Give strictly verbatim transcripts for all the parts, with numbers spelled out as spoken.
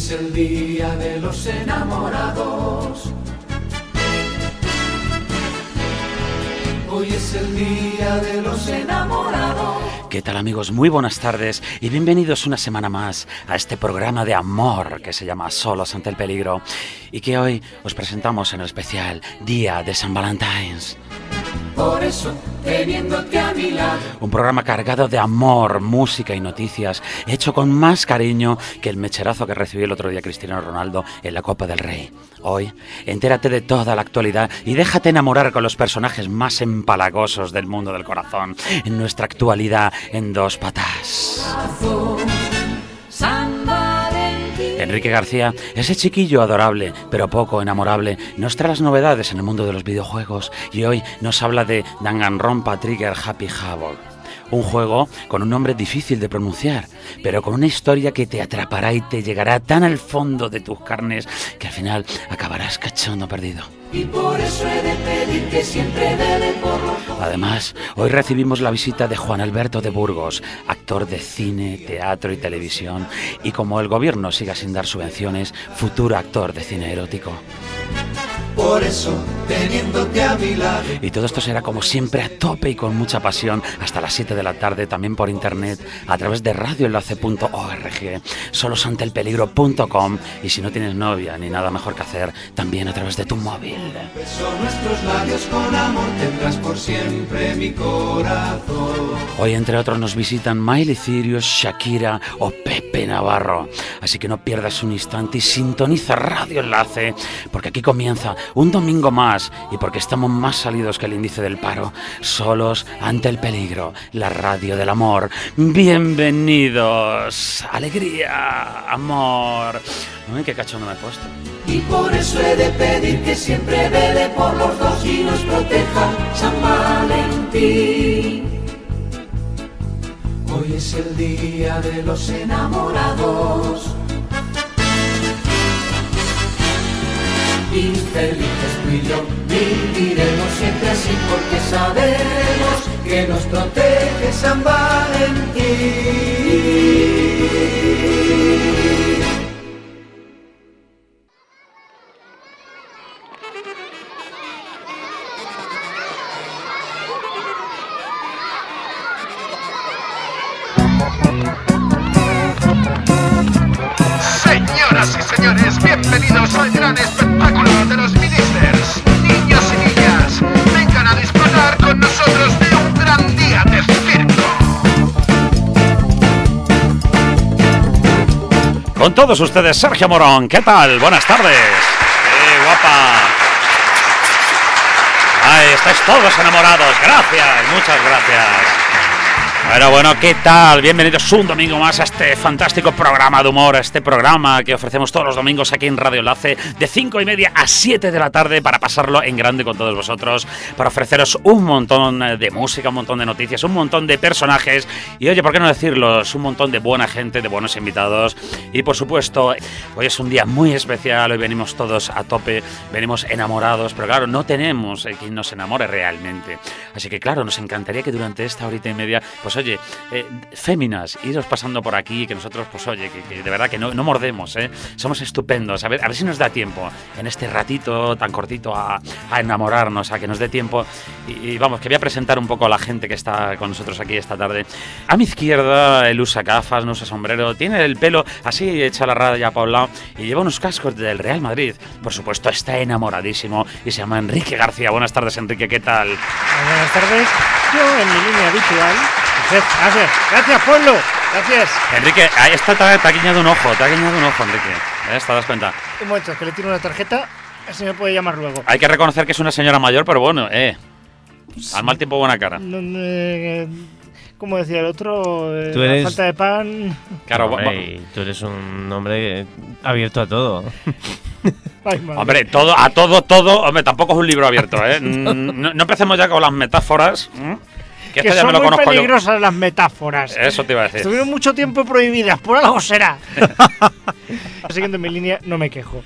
es el día de los enamorados. Hoy es el día de los enamorados. ¿Qué tal, amigos? Muy buenas tardes y bienvenidos una semana más a este programa de amor que se llama Solos ante el peligro y que hoy os presentamos en el especial Día de San Valentín. Por eso, teniéndote a mi lado. Un programa cargado de amor, música y noticias, hecho con más cariño que el mecherazo que recibió el otro día Cristiano Ronaldo en la Copa del Rey. Hoy, entérate de toda la actualidad y déjate enamorar con los personajes más empalagosos del mundo del corazón en nuestra actualidad en dos patas. Enrique García, ese chiquillo adorable, pero poco enamorable, nos trae las novedades en el mundo de los videojuegos y hoy nos habla de Danganronpa Trigger Happy Havoc. Un juego con un nombre difícil de pronunciar, pero con una historia que te atrapará y te llegará tan al fondo de tus carnes que al final acabarás cachondo perdido. Y por eso he de pedir que siempre vele por los... Además, hoy recibimos la visita de Juan Alberto de Burgos, actor de cine, teatro y televisión, y como el gobierno siga sin dar subvenciones, futuro actor de cine erótico. Por eso, teniéndote a mi lado. Y todo esto será como siempre a tope y con mucha pasión hasta las siete de la tarde, también por internet, a través de radio enlace punto org, solosanteelpeligro punto com y si no tienes novia ni nada mejor que hacer, también a través de tu móvil. Beso nuestros labios con amor, tendrás por siempre mi corazón. Hoy, entre otros, nos visitan Miley Cyrus, Shakira o Pepe Navarro. Así que no pierdas un instante y sintoniza Radio Enlace, porque aquí comienza un domingo más y porque estamos más salidos que el índice del paro. Solos ante el peligro, la radio del amor. Bienvenidos. Alegría, amor. Uy, qué cachondo me he puesto. Y por eso he de pedir que siempre vele por los dos y nos proteja San Valentín. Hoy es el día de los enamorados. Infelices tú y yo viviremos siempre así porque sabemos que nos protege San Valentín. Señoras y señores, bienvenidos al gran espectáculo de los Ministers. Niños y niñas, vengan a disfrutar con nosotros de un gran día de circo. Con todos ustedes, Sergio Morón. ¿Qué tal? Buenas tardes. ¡Qué guapa! ¡Ay, estáis todos enamorados! ¡Gracias! Muchas gracias. Bueno, bueno, ¿qué tal? Bienvenidos un domingo más a este fantástico programa de humor, a este programa que ofrecemos todos los domingos aquí en Radio Enlace de cinco y media a siete de la tarde para pasarlo en grande con todos vosotros, para ofreceros un montón de música, un montón de noticias, un montón de personajes y, oye, ¿por qué no decirlos? Un montón de buena gente, de buenos invitados y, por supuesto, hoy es un día muy especial, hoy venimos todos a tope, venimos enamorados, pero claro, no tenemos eh, quien nos enamore realmente. Así que, claro, nos encantaría que durante esta horita y media, pues oye, eh, féminas, iros pasando por aquí, que nosotros, pues oye, que, que de verdad que no, no mordemos, ¿eh? Somos estupendos, a ver, a ver si nos da tiempo en este ratito tan cortito a, a enamorarnos, a que nos dé tiempo y, y vamos, que voy a presentar un poco a la gente que está con nosotros aquí esta tarde. A mi izquierda, él usa gafas, no usa sombrero, tiene el pelo así, echa la raya para un lado y lleva unos cascos del Real Madrid, por supuesto está enamoradísimo y se llama Enrique García. Buenas tardes, Enrique, ¿qué tal? Buenas tardes, yo en mi línea habitual. Gracias, gracias, pueblo, gracias. Enrique, ahí está, te ha, te ha guiñado un ojo, te ha guiñado un ojo, Enrique. ¿Eh? ¿Te das cuenta? Un momento, es que le tiro una tarjeta, así me puede llamar luego. Hay que reconocer que es una señora mayor, pero bueno, eh. Al mal tiempo, buena cara. No, eh, como decía el otro, eh, Tú eres... la falta de pan. Claro, no, hey, tú eres un hombre abierto a todo. Ay, madre. Hombre, todo, a todo, todo. Hombre, tampoco es un libro abierto, ¿eh? No, no empecemos ya con las metáforas. ¿eh? Que, que son ya me lo muy conozco peligrosas yo. Las metáforas. Eso te iba a decir. Estuvieron mucho tiempo prohibidas, por algo será. Siguiendo mi línea, no me quejo.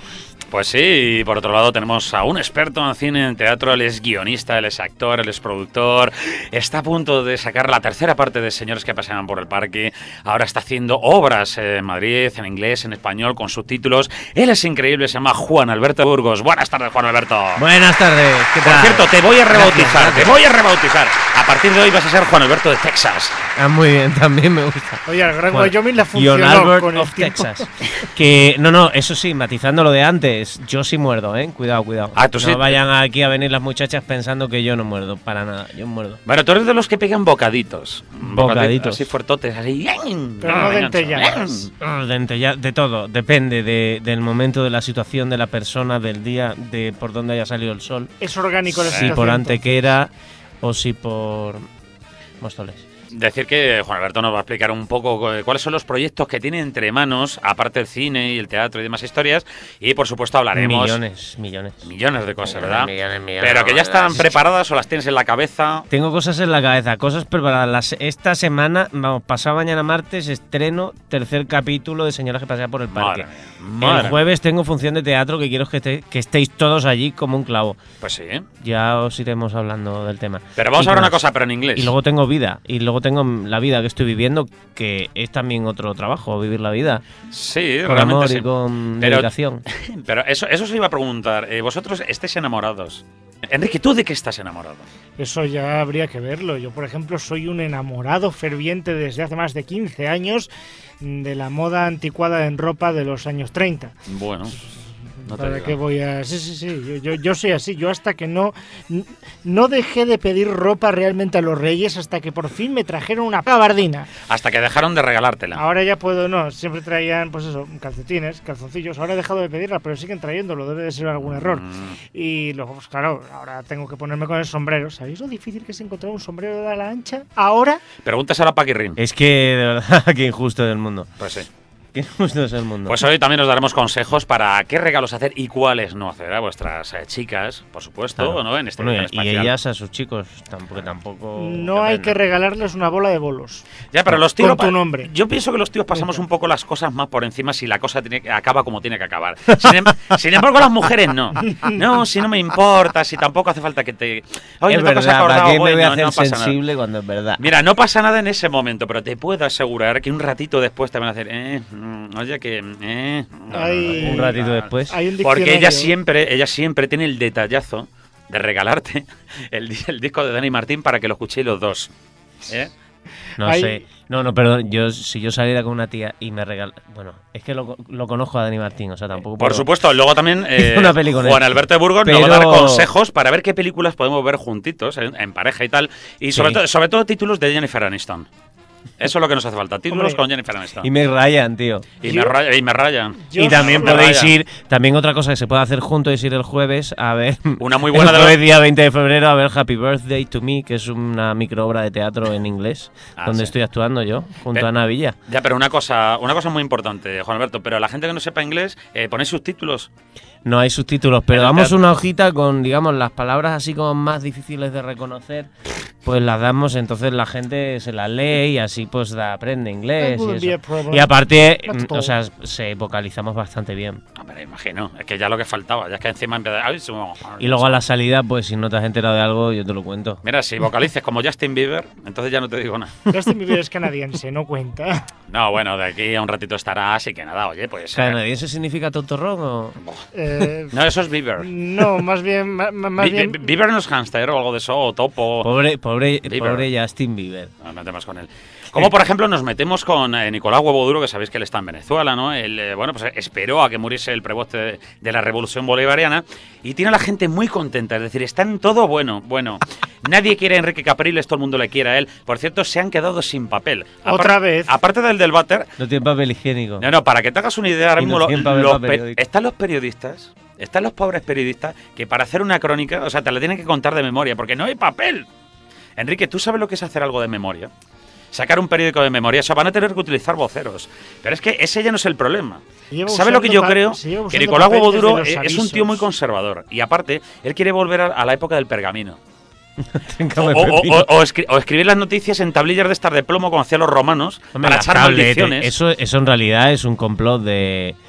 Pues sí, y por otro lado tenemos a un experto en cine, en teatro, él es guionista, él es actor, él es productor, está a punto de sacar la tercera parte de Señores que pasean por el parque, ahora está haciendo obras en Madrid, en inglés, en español, con subtítulos, él es increíble, se llama Juan Alberto Burgos. Buenas tardes, Juan Alberto. Buenas tardes, ¿qué tal? Por cierto, te voy a rebautizar, Gracias, gracias. te voy a rebautizar. A partir de hoy vas a ser Juan Alberto de Texas. Ah, muy bien, también me gusta. Oye, el gran Bueno, Wyoming la John funcionó Albert con el of tiempo. Texas. Que, no, no, eso sí, matizando lo de antes, yo sí muerdo, ¿eh? Cuidado, cuidado. Ah, tú no sí. vayan aquí a venir las muchachas pensando que yo no muerdo, para nada, yo muerdo. Bueno, tú eres de los que pegan bocaditos. Bocaditos. Así fuertotes, así. Pero no dentelladas. Ah, De, entella- de todo, depende de- del momento, de la situación, de la persona, del día, de por dónde haya salido el sol. Es orgánico la Si situación. por Antequera o si por Móstoles. Decir que Juan Alberto nos va a explicar un poco eh, cuáles son los proyectos que tiene entre manos, aparte del cine y el teatro y demás historias, y por supuesto hablaremos Millones, millones. millones de cosas, ¿verdad? Millones, millones, Pero que ya están millones. preparadas o las tienes en la cabeza. Tengo cosas en la cabeza, cosas preparadas. Las- esta semana, vamos, pasado mañana martes, estreno tercer capítulo de Señoras que pasean por el parque. Madre mía, madre El jueves tengo función de teatro que quiero que, este- que estéis todos allí como un clavo. mía. Pues sí. Ya os iremos hablando del tema. Pero vamos Y a ver más. una cosa, pero en inglés. Y luego tengo vida, y luego tengo la vida que estoy viviendo, que es también otro trabajo, vivir la vida. Sí, Con realmente amor sí. y con Pero- dedicación. Pero eso, eso se iba a preguntar. Eh, ¿Vosotros estáis enamorados? Enrique, ¿tú de qué estás enamorado? Eso ya habría que verlo. Yo, por ejemplo, soy un enamorado ferviente desde hace más de quince años de la moda anticuada en ropa de los años treinta. Bueno, no te ¿Para digo. qué voy a...? Sí, sí, sí. Yo, yo, yo soy así. Yo hasta que no... n- No dejé de pedir ropa realmente a los reyes hasta que por fin me trajeron una gabardina. Hasta que dejaron de regalártela. Ahora ya puedo... No, siempre traían, pues eso, calcetines, calzoncillos. Ahora he dejado de pedirla, pero siguen trayéndolo. Debe de ser algún error. Mm. Y luego, pues claro, ahora tengo que ponerme con el sombrero. ¿Sabéis lo difícil que es encontrar un sombrero de ala ancha? Ahora... Pregúntaselo a Paquirrín. Es que, de verdad, qué injusto es el mundo. Pues sí. Qué injusto es el mundo. Pues hoy también os daremos consejos para qué regalos hacer y cuáles no hacer a vuestras eh, chicas, por supuesto, Claro. ¿no? En este Bueno, día y espacial. ellas a sus chicos, tampoco, tampoco. no hay que regalarles una bola de bolos. Ya, pero los tíos. Con tu pa- nombre. Yo pienso que los tíos pasamos un poco las cosas más por encima si la cosa tiene que, acaba como tiene que acabar. Sin, em- sin embargo, las mujeres no. No, si no me importa, si tampoco hace falta que te. Oye, Es me tocas verdad, ¿para acordado, qué me voy bueno, a hacer no pasa nada. sensible cuando es verdad? Mira, no pasa nada en ese momento, pero te puedo asegurar que un ratito después te van a hacer. Eh, mm, oye, que. Eh, no, no, Hay- no, Un ratito no. después. Hay un Porque ella diccionario. siempre, ella siempre tiene el detallazo de regalarte el, di- el disco de Dani Martín para que lo escuchéis los dos. ¿Eh? No Hay- sé. No, no, perdón. Yo, si yo saliera con una tía y me regala. Bueno, es que lo, lo conozco a Dani Martín, o sea, tampoco. Por puedo- supuesto, luego también eh, Hice una peli con él. Juan Alberto de Burgos nos va a Pero- dar consejos para ver qué películas podemos ver juntitos, en, en pareja y tal. Y sobre, Sí. todo, sobre todo títulos de Jennifer Aniston. Eso es lo que nos hace falta, títulos Hombre. con Jennifer Aniston. Y me rayan, tío. Y, Yo- me raya- y me rayan. Yo y también soy- podéis Raya. ir. También otra cosa que se puede hacer juntos es ir el jueves a ver. Una muy buena el de jueves los- día veinte de febrero a ver Happy Birthday to Me, que es una microobra de teatro en inglés, Ah, donde sí. estoy actuando yo, junto Pe- a Ana Villa. Ya, pero una cosa, una cosa muy importante, Juan Alberto, pero la gente que no sepa inglés, eh, ponéis subtítulos. No hay subtítulos, pero En el damos teatro. una hojita con, digamos, las palabras así como más difíciles de reconocer, pues las damos, entonces la gente se las lee y así pues da- aprende inglés That wouldn't y be a eso. problem. Y aparte, That's mm, all. o sea, se vocalizamos bastante bien. No, pero imagino, es que ya lo que faltaba, ya es que encima empieza. Ay, se- Y luego a la salida, pues si no te has enterado de algo, yo te lo cuento. Mira, si vocalices como Justin Bieber, entonces ya no te digo nada. Justin Bieber es canadiense, no cuenta. No, bueno, de aquí a un ratito estará, así que nada, oye, pues. eh, ¿Canadiense significa tontorrón o...? Eh, No, eso es Bieber. no, más bien... ma- ma- Más Bi- bien Bi- Bieber no es hámster o algo de eso, o topo. Pobre, pobre, Bieber. pobre Justin Bieber. Nos metemos con él. Como por ejemplo nos metemos con eh, Nicolás Huevo Duro, que sabéis que él está en Venezuela, ¿no? Él, eh, bueno, pues eh, esperó a que muriese el preboste de, de la revolución bolivariana y tiene a la gente muy contenta, es decir, está en todo bueno, bueno. Nadie quiere a Enrique Capriles, todo el mundo le quiere a él. Por cierto, se han quedado sin papel. Otra vez. Aparte del del váter, No tiene papel higiénico. no, no, para que te hagas una idea, ahora Y mismo no lo- tienen papel los para pe- periódico. están los periodistas, están los pobres periodistas, que para hacer una crónica, o sea, te la tienen que contar de memoria, porque no hay papel. Enrique, ¿tú sabes lo que es hacer algo de memoria? Sacar un periódico de memoria, eso van a tener que utilizar voceros. Pero es que ese ya no es el problema. Lleva ¿Sabe lo que usando yo pa- creo? se lleva Que usando Nicolás papel Huevo desde Duro los es es un tío avisos. muy conservador. Y aparte, él quiere volver a, a la época del pergamino. O, Tríncame o- pepino. o- o escri- o escribir las noticias en tablillas de estar de plomo como hacían los romanos Hombre, para las echar tablets, maldiciones. Eso, eso en realidad es un complot de,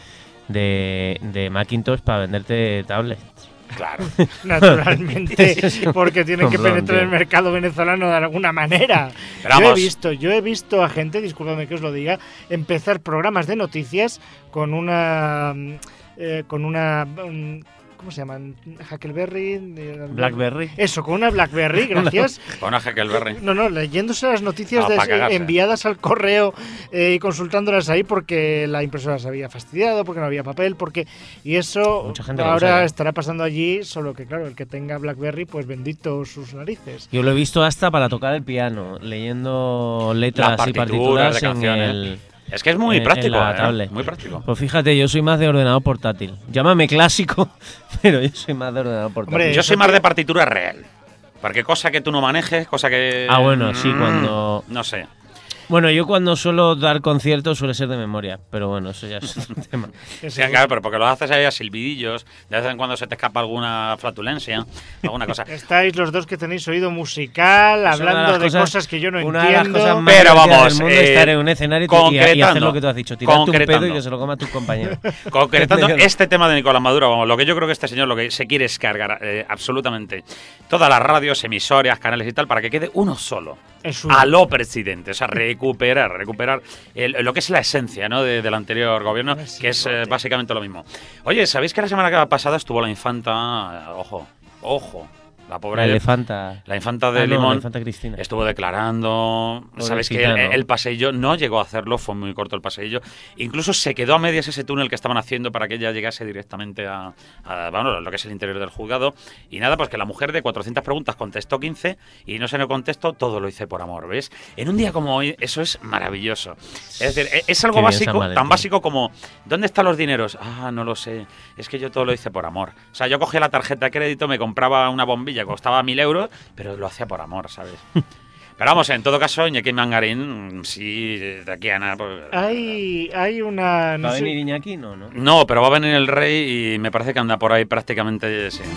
de, de Macintosh para venderte tablets. Claro. Naturalmente, porque tienen que Comprón, penetrar tío. el mercado venezolano de alguna manera. Pero Yo he vamos. visto, yo he visto a gente, discúlpame que os lo diga, empezar programas de noticias con una mm, eh, con una mm, ¿cómo se llaman? Huckleberry, eh, Blackberry. Eso, con una Blackberry, gracias. Con una Huckleberry. No, no, leyéndose las noticias Ah, de- pa' cagarse. enviadas al correo eh, y consultándolas ahí porque la impresora se había fastidiado, porque no había papel, porque y eso Mucha gente lo ahora usa, ¿eh? estará pasando allí, solo que claro, el que tenga BlackBerry, pues bendito sus narices. Yo lo he visto hasta para tocar el piano, leyendo letras Las y partituras partituras de en canciones. el... Es que es muy en- en práctico, la ¿eh? tablet. Muy práctico. Pues fíjate, yo soy más de ordenador portátil. Llámame clásico, pero yo soy más de ordenador portátil. Hombre, Yo eso soy más que- de partitura real. Porque cosa que tú no manejes, cosa que... Ah, bueno, sí, Mm, cuando- No sé. Bueno, yo cuando suelo dar conciertos suele ser de memoria, pero bueno, eso ya es otro tema. Sí, claro, pero porque lo haces ahí a silbidillos, de vez en cuando se te escapa alguna flatulencia, alguna cosa. Estáis los dos que tenéis oído musical, Es una de hablando las de cosas- cosas que yo no una de las entiendo. cosas más Pero divertidas vamos, del mundo eh, es estar en un escenario y- y, y concretando, hacer lo que tú has dicho, tirarte un pedo concretando. y que se lo coma tu compañero. Concretando este tema de Nicolás Maduro, vamos, lo que yo creo que este señor lo que se quiere es cargar eh, absolutamente todas las radios, emisoras, canales y tal, para que quede uno solo. Es un- A lo presidente, o sea, recuperar, recuperar el- lo que es la esencia, ¿no? de- del anterior gobierno, Sí, que es eh, bote. básicamente lo mismo. Oye, ¿sabéis que la semana pasada estuvo la infanta, eh, ojo, ojo, la pobre... La elefanta. La infanta de Ah, no, Limón la infanta Cristina. estuvo declarando. Sabes que Pobrecita, el, ¿no? el paseillo no llegó a hacerlo, fue muy corto el paseillo. Incluso se quedó a medias ese túnel que estaban haciendo para que ella llegase directamente a, a, bueno, lo que es el interior del juzgado. Y nada, pues que la mujer de cuatrocientas preguntas contestó quince y no se lo contestó, todo lo hice por amor, ¿ves? En un día como hoy, eso es maravilloso. Es decir, e- es algo Qué bien, San básico, Valentín. tan básico como ¿dónde están los dineros? Ah, no lo sé. Es que yo todo lo hice por amor. O sea, yo cogía la tarjeta de crédito, me compraba una bombilla que costaba mil euros, pero lo hacía por amor, ¿sabes? Pero vamos, en todo caso, Iñaki Mangarín, sí, de aquí a nada. pues- Hay, hay una... no ¿Va a sé- venir Iñaki? No, ¿no? No, pero va a venir el rey y me parece que anda por ahí prácticamente, sí.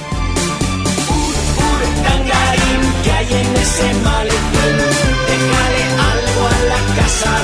Tangarín que hay en ese maletín, déjale algo a la casa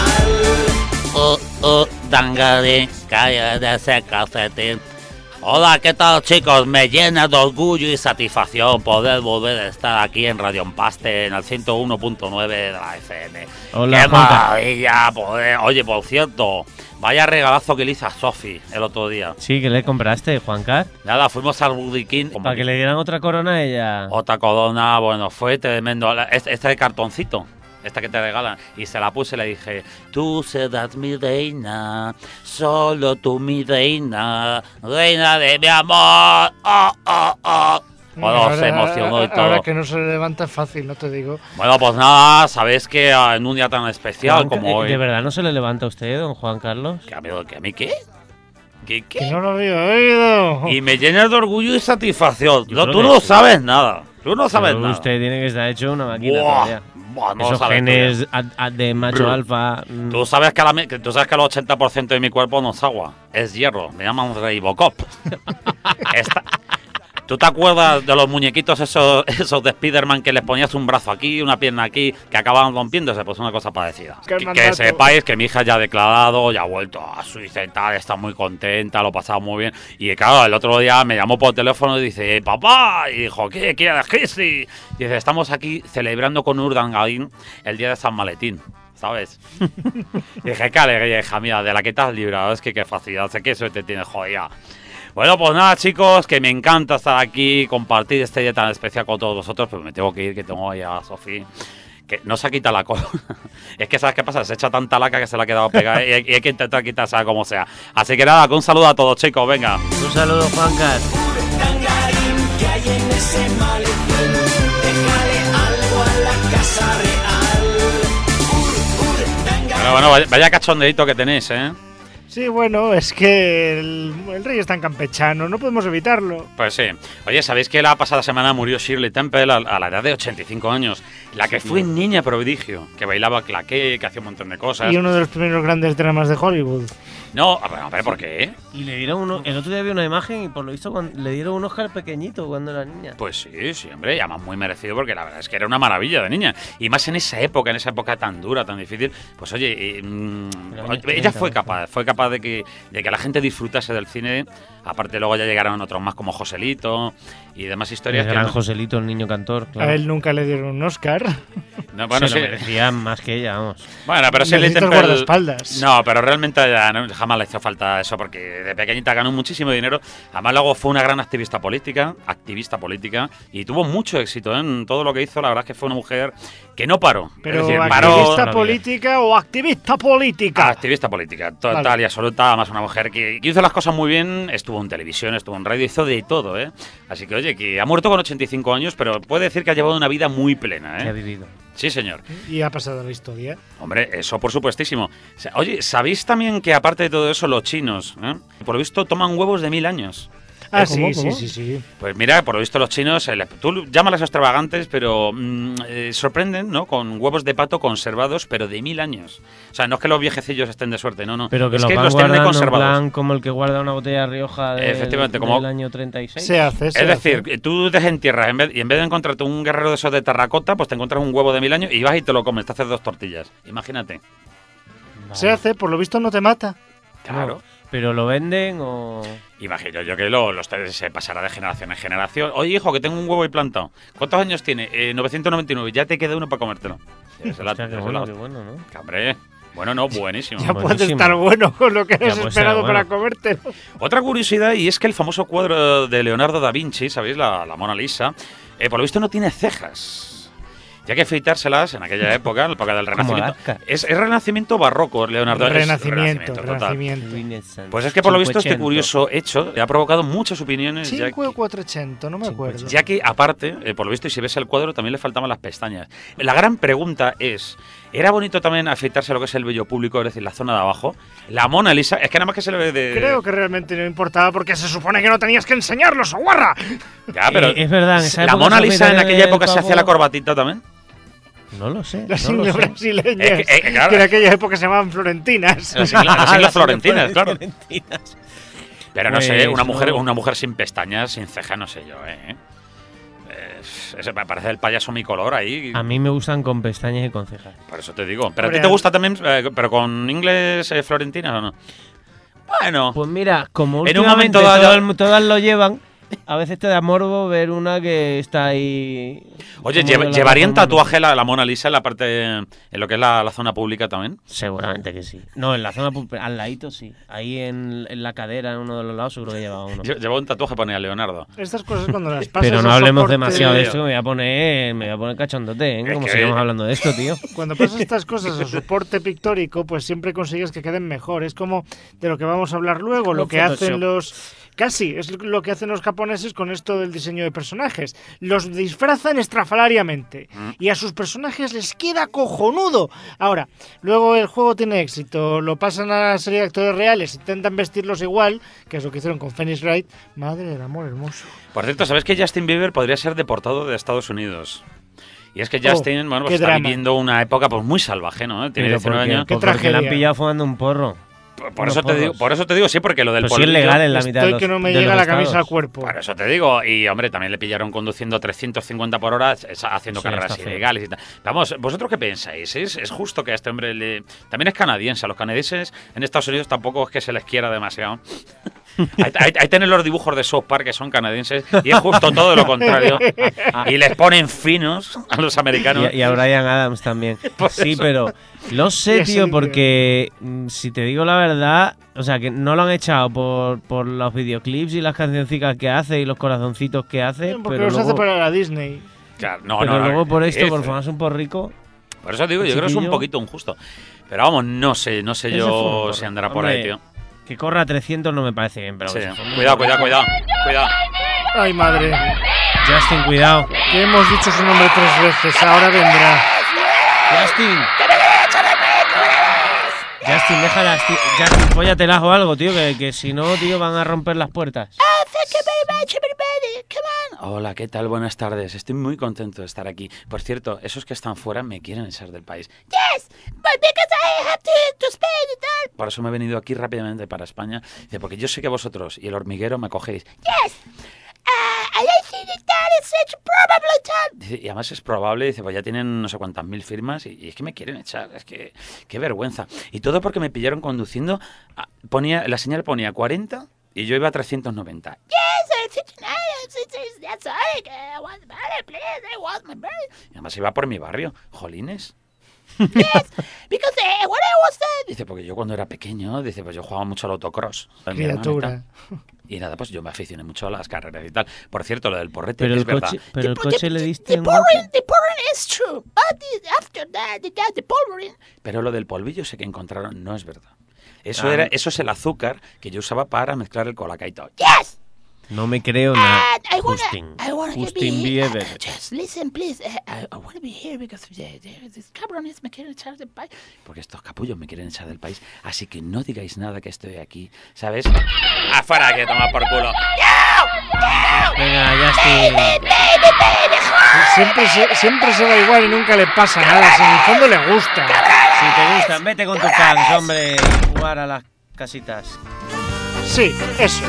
real. Oh, oh, Dangare, calla de ese calcetín. Hola, ¿qué tal, chicos? Me llena de orgullo y satisfacción poder volver a estar aquí en Radio Empaste, en el ciento uno punto nueve de la F M. Hola, ¡Qué Juanca. maravilla poder! Oye, por cierto, vaya regalazo que le hice a Sofi el otro día. Sí, que le compraste, Juancar. Nada, fuimos al Burger King. Para que le dieran otra corona a ella. Otra corona, bueno, fue tremendo. La- Este, este de cartoncito, esta que te regalan. Y se la puse y le dije, tú serás mi reina, solo tú mi reina, reina de mi amor. Oh, oh, oh. Bueno, se emocionó y todo. Ahora que no se levanta es fácil, no te digo. Bueno, pues nada, sabéis que ah, en un día tan especial Juanca- como eh, hoy... ¿De verdad no se le levanta a usted, don Juan Carlos? ¿Que a mí, que a mí qué? ¿Qué, Que qué? no lo había oído. Y me llena de orgullo y satisfacción. Yo No, creo tú que no sí. sabes nada. Tú no sabes Pero nada. usted tiene que estar hecho una máquina Buah, todavía. buah, no Esos sabes tú genes ya. a- a- de macho Brr. alfa. mm, Tú sabes, que a la mi- que tú sabes que el ochenta por ciento de mi cuerpo no es agua, es hierro. Me llaman Reibocop. Esta- ¿Tú te acuerdas de los muñequitos esos, esos de Spiderman que les ponías un brazo aquí, una pierna aquí, que acababan rompiéndose? Pues una cosa parecida. Qué Que, mandato. que sepáis que mi hija ya ha declarado, ya ha vuelto a Suiza y tal, está muy contenta, lo ha pasado muy bien. Y claro, el otro día me llamó por teléfono y dice, papá, y dijo, ¿qué quieres, Cristi? Y dice, estamos aquí celebrando con Urdangarín el día de San Valentín. ¿Sabes? Y dije, qué alegría, hija mía, de la que te has librado. Es que qué facilidad, sé que eso te tiene jodida. Bueno, pues nada, chicos, que me encanta estar aquí, compartir este día tan especial con todos vosotros, pero me tengo que ir, que tengo ahí a Sofía, que no se quita la corona. Es que, ¿sabes qué pasa? Se echa tanta laca que se la ha quedado pegada y hay, y hay que intentar quitarse como sea. Así que nada, que un saludo a todos, chicos, venga. Un saludo, Juancar. Tangarín que hay en ese maletín, déjale algo a la casa real. Ur, ur, Tangarín. Pero bueno, vaya, vaya cachondeito que tenéis, ¿eh? Sí, bueno, es que el, el rey es tan campechano, no podemos evitarlo. Pues sí. Oye, ¿sabéis que la pasada semana murió Shirley Temple a, a la edad de ochenta y cinco años? La que fue niña prodigio, que bailaba claqué, que hacía un montón de cosas. Y uno de los primeros grandes dramas de Hollywood. No, a ver, a ver, ¿por qué? Y le dieron uno, el otro día vi una imagen y por lo visto cuando, le dieron un Oscar pequeñito cuando era niña. Pues sí, sí, hombre, y además muy merecido porque la verdad es que era una maravilla de niña. Y más en esa época, en esa época tan dura, tan difícil, pues oye, eh, mmm, ella fue capaz, fue capaz de que, de que la gente disfrutase del cine. Aparte luego ya llegaron otros más como Joselito y demás historias. El que gran no, Joselito, el niño cantor, claro. A él nunca le dieron un Oscar. No, bueno, se sí. lo merecía más que ella, vamos. Bueno, pero sí le Necesitas Temple- guardaespaldas. No, pero realmente ya no, jamás le hizo falta eso porque de pequeñita ganó muchísimo dinero. Además luego fue una gran activista política, activista política y tuvo mucho éxito, ¿eh? En todo lo que hizo. La verdad es que fue una mujer que no paró. Pero es decir, activista paró. política o activista política. Activista política, total Vale. y absoluta. Además una mujer que, que hizo las cosas muy bien. Estuvo en televisión, estuvo en radio, hizo de todo, ¿eh? Así que oye, que ha muerto con ochenta y cinco años, pero puede decir que ha llevado una vida muy plena, Que ha ¿eh? vivido. Sí, señor. Y ha pasado la historia. Hombre, eso por supuestísimo. O sea, oye, ¿sabéis también que aparte de todo eso, los chinos, ¿eh? por lo visto, toman huevos de mil años? Ah, ¿Cómo, sí, cómo? sí, sí, sí. Pues mira, por lo visto los chinos, el- tú llámalas extravagantes, pero mm, eh, sorprenden, ¿no? Con huevos de pato conservados, pero de mil años. O sea, no es que los viejecillos estén de suerte, no, no. Pero que es los que van los tienen guardando en conservados. plan como el que guarda una botella de Rioja del, Efectivamente, como- del año treinta y seis. Se hace, se Es decir, hace. tú desentierras en vez, y en vez de encontrarte un guerrero de esos de terracota, pues te encuentras un huevo de mil años y vas y te lo comes, te haces dos tortillas. Imagínate. Vale. Se hace, por lo visto no te mata. Claro. No, pero lo venden o... Imagino yo que lo, los se pasará de generación en generación. Oye, hijo, que tengo un huevo ahí plantado. ¿Cuántos años tiene? Eh, novecientos noventa y nueve. Ya te queda uno para comértelo. Es la- Hostia, qué es bueno, la- qué bueno, ¿no? Que, hombre, bueno, no, buenísimo. Ya puede Buenísimo. estar bueno con lo que Ya has puede esperado ser para bueno. comértelo. Otra curiosidad, y es que el famoso cuadro de Leonardo da Vinci, ¿sabéis? La, la Mona Lisa, eh, por lo visto no tiene cejas. Ya que afeitárselas en aquella época, en la época del Como Renacimiento. Alaska. Es, es Renacimiento barroco, Leonardo. es Renacimiento, total. renacimiento. Renaissance. Pues es que por lo visto este cinquecento. curioso hecho ha provocado muchas opiniones. ya cinco que- o cuatrocientos, no me acuerdo. Ya que, aparte, eh, por lo visto, y si ves el cuadro, también le faltaban las pestañas. La gran pregunta es, ¿era bonito también afeitarse lo que es el vello público, es decir, la zona de abajo? La Mona Lisa, es que nada más que se le ve de... Creo que realmente no importaba porque se supone que no tenías que enseñarlo, soguarra. Ya, pero... Eh, es verdad, en esa ¿La época Mona se Lisa en afeitan aquella el época se pavo. hacía la corbatita también? No lo sé. Las no lo ingles sé. brasileñas, Es que, eh, claro. que en aquella época se llamaban florentinas. Las islas, las islas florentinas, claro. Florentinas. Pero no Pues, sé, una mujer, no. una mujer sin pestañas, sin ceja, no sé yo, ¿eh? Eh, Ese me parece el payaso mi color ahí. A mí me gustan con pestañas y con cejas. Por eso te digo. ¿Pero a Hombre, ti te a- gusta también, eh, pero con inglés eh, florentinas o no? Bueno, Pues mira, como En un últimamente momento dado- todo el- todas lo llevan, a veces te da morbo ver una que está ahí. oye, como lleva- de la ¿llevarían Reforma, no tatuaje la, la Mona Lisa en la parte, en lo que es la, la zona pública también? sé. Seguramente que sí. No, en la zona pu- al ladito sí. Ahí en, en la cadera, en uno de los lados, seguro que lleva uno. Lle- Lleva un tatuaje ponía Leonardo. Estas cosas cuando las pasas Pero no a hablemos soporte- demasiado de esto, que me voy a poner, me voy a poner cachondote, ¿eh? Es Como que- sigamos hablando de esto, tío. Cuando pasas estas cosas a soporte pictórico, pues siempre consigues que queden mejor. Es como de lo que vamos a hablar luego, Como lo que Photoshop. hacen los... Casi, es lo que hacen los japoneses con esto del diseño de personajes. Los disfrazan estrafalariamente y a sus personajes les queda cojonudo. Ahora, luego el juego tiene éxito, lo pasan a la serie de actores reales, intentan vestirlos igual, que es lo que hicieron con Phoenix Wright. Madre del amor hermoso. Por cierto, ¿sabes que Justin Bieber podría ser deportado de Estados Unidos? Y es que Oh, Justin, bueno, pues qué está drama. viviendo una época pues muy salvaje, ¿no? Tiene Pero diecinueve porque, años. Qué porque le han tragedia. pillado fumando un porro. Por, por unos eso te digo, porros. por eso te digo, sí, porque lo del Pues sí es polvillo- legal en la mitad de Estoy los que no me de llega los la camisa al estados. cuerpo. Por eso te digo, y hombre, también le pillaron conduciendo trescientos cincuenta por hora, es- haciendo Sí, carreras está feo. ilegales y tal. Vamos, ¿vosotros qué pensáis? ¿Es, es justo que a este hombre le... También es canadiense, a los canadienses en Estados Unidos tampoco es que se les quiera demasiado. Ahí, ahí, ahí tienen los dibujos de South Park que son canadienses y es justo todo lo contrario. Y les ponen finos a los americanos. Y, y a Brian Adams también. Por Sí, eso. pero lo Y sé, es tío, el porque mm, si te digo la verdad, o sea, que no lo han echado por, por los videoclips y las cancioncitas que hace y los corazoncitos que hace, Porque pero los hace luego, para la Disney. Claro, no, pero no, luego por esto, es- por fumarse un porrico, Por eso digo, yo creo que es un chiquillo. poquito injusto. Pero vamos, no sé, no sé Ese fue un yo porro. si andará por Hombre, ahí, tío. que corra a trescientos no me parece bien, pero Sí. que se fume un Cuidado, porro. cuidado, cuidado, cuidado. Ay, madre. Justin, cuidado. Que hemos dicho su nombre tres veces, ahora vendrá. Justin. Justin, déjalas, tío. Justin, póllatelas o algo, tío, que, que si no, tío, van a romper las puertas. Oh, thank you very much, everybody. Come on. Hola, ¿qué tal? Buenas tardes. Estoy muy contento de estar aquí. Por cierto, esos que están fuera me quieren echar del país. Yes, but because I have to, to Spain y tal. Por eso me he venido aquí rápidamente para España. Dice, porque yo sé que vosotros y el hormiguero me cogéis. Yes. Uh, I think that is such probable time. Dice, y además es probable, dice, pues ya tienen no sé cuántas mil firmas y, y es que me quieren echar, es que qué vergüenza. Y todo porque me pillaron conduciendo, a, ponía la señal ponía cuarenta y yo iba a trescientos noventa. Yes, that's right. I want money, please. I want my money. Y además iba por mi barrio, jolines. Yes, because uh, what I was there. Dice, porque yo cuando era pequeño, dice, pues yo jugaba mucho al autocross. Criatura. Y nada, pues yo me aficioné mucho a las carreras y tal. Por cierto, lo del porrete, Pero que el es verdad. coche, pero el The- coche the- le the- diste the un pouring, golpe. the pouring is true, but the- after that, the, the polvorín. Pero lo del polvillo sé que encontraron no es verdad. Eso Ah. era, eso es el azúcar que yo usaba para mezclar el colacao. Yes. No me creo nada. And I wanna, Justin. I wanna Justin be, Bieber. uh, just listen, please. Uh, I, I want to be here because the, the, these cabrones me quieren echar del país. Porque estos capullos me quieren echar del país. Así que no digáis nada que estoy aquí, ¿sabes? Afuera, que toma por culo. Venga, Justin. Siempre se, siempre se va igual y nunca le pasa nada. Si en el fondo le gusta. Si te gustan, vete con tus fans, hombre. Y jugar a las casitas. Sí, eso.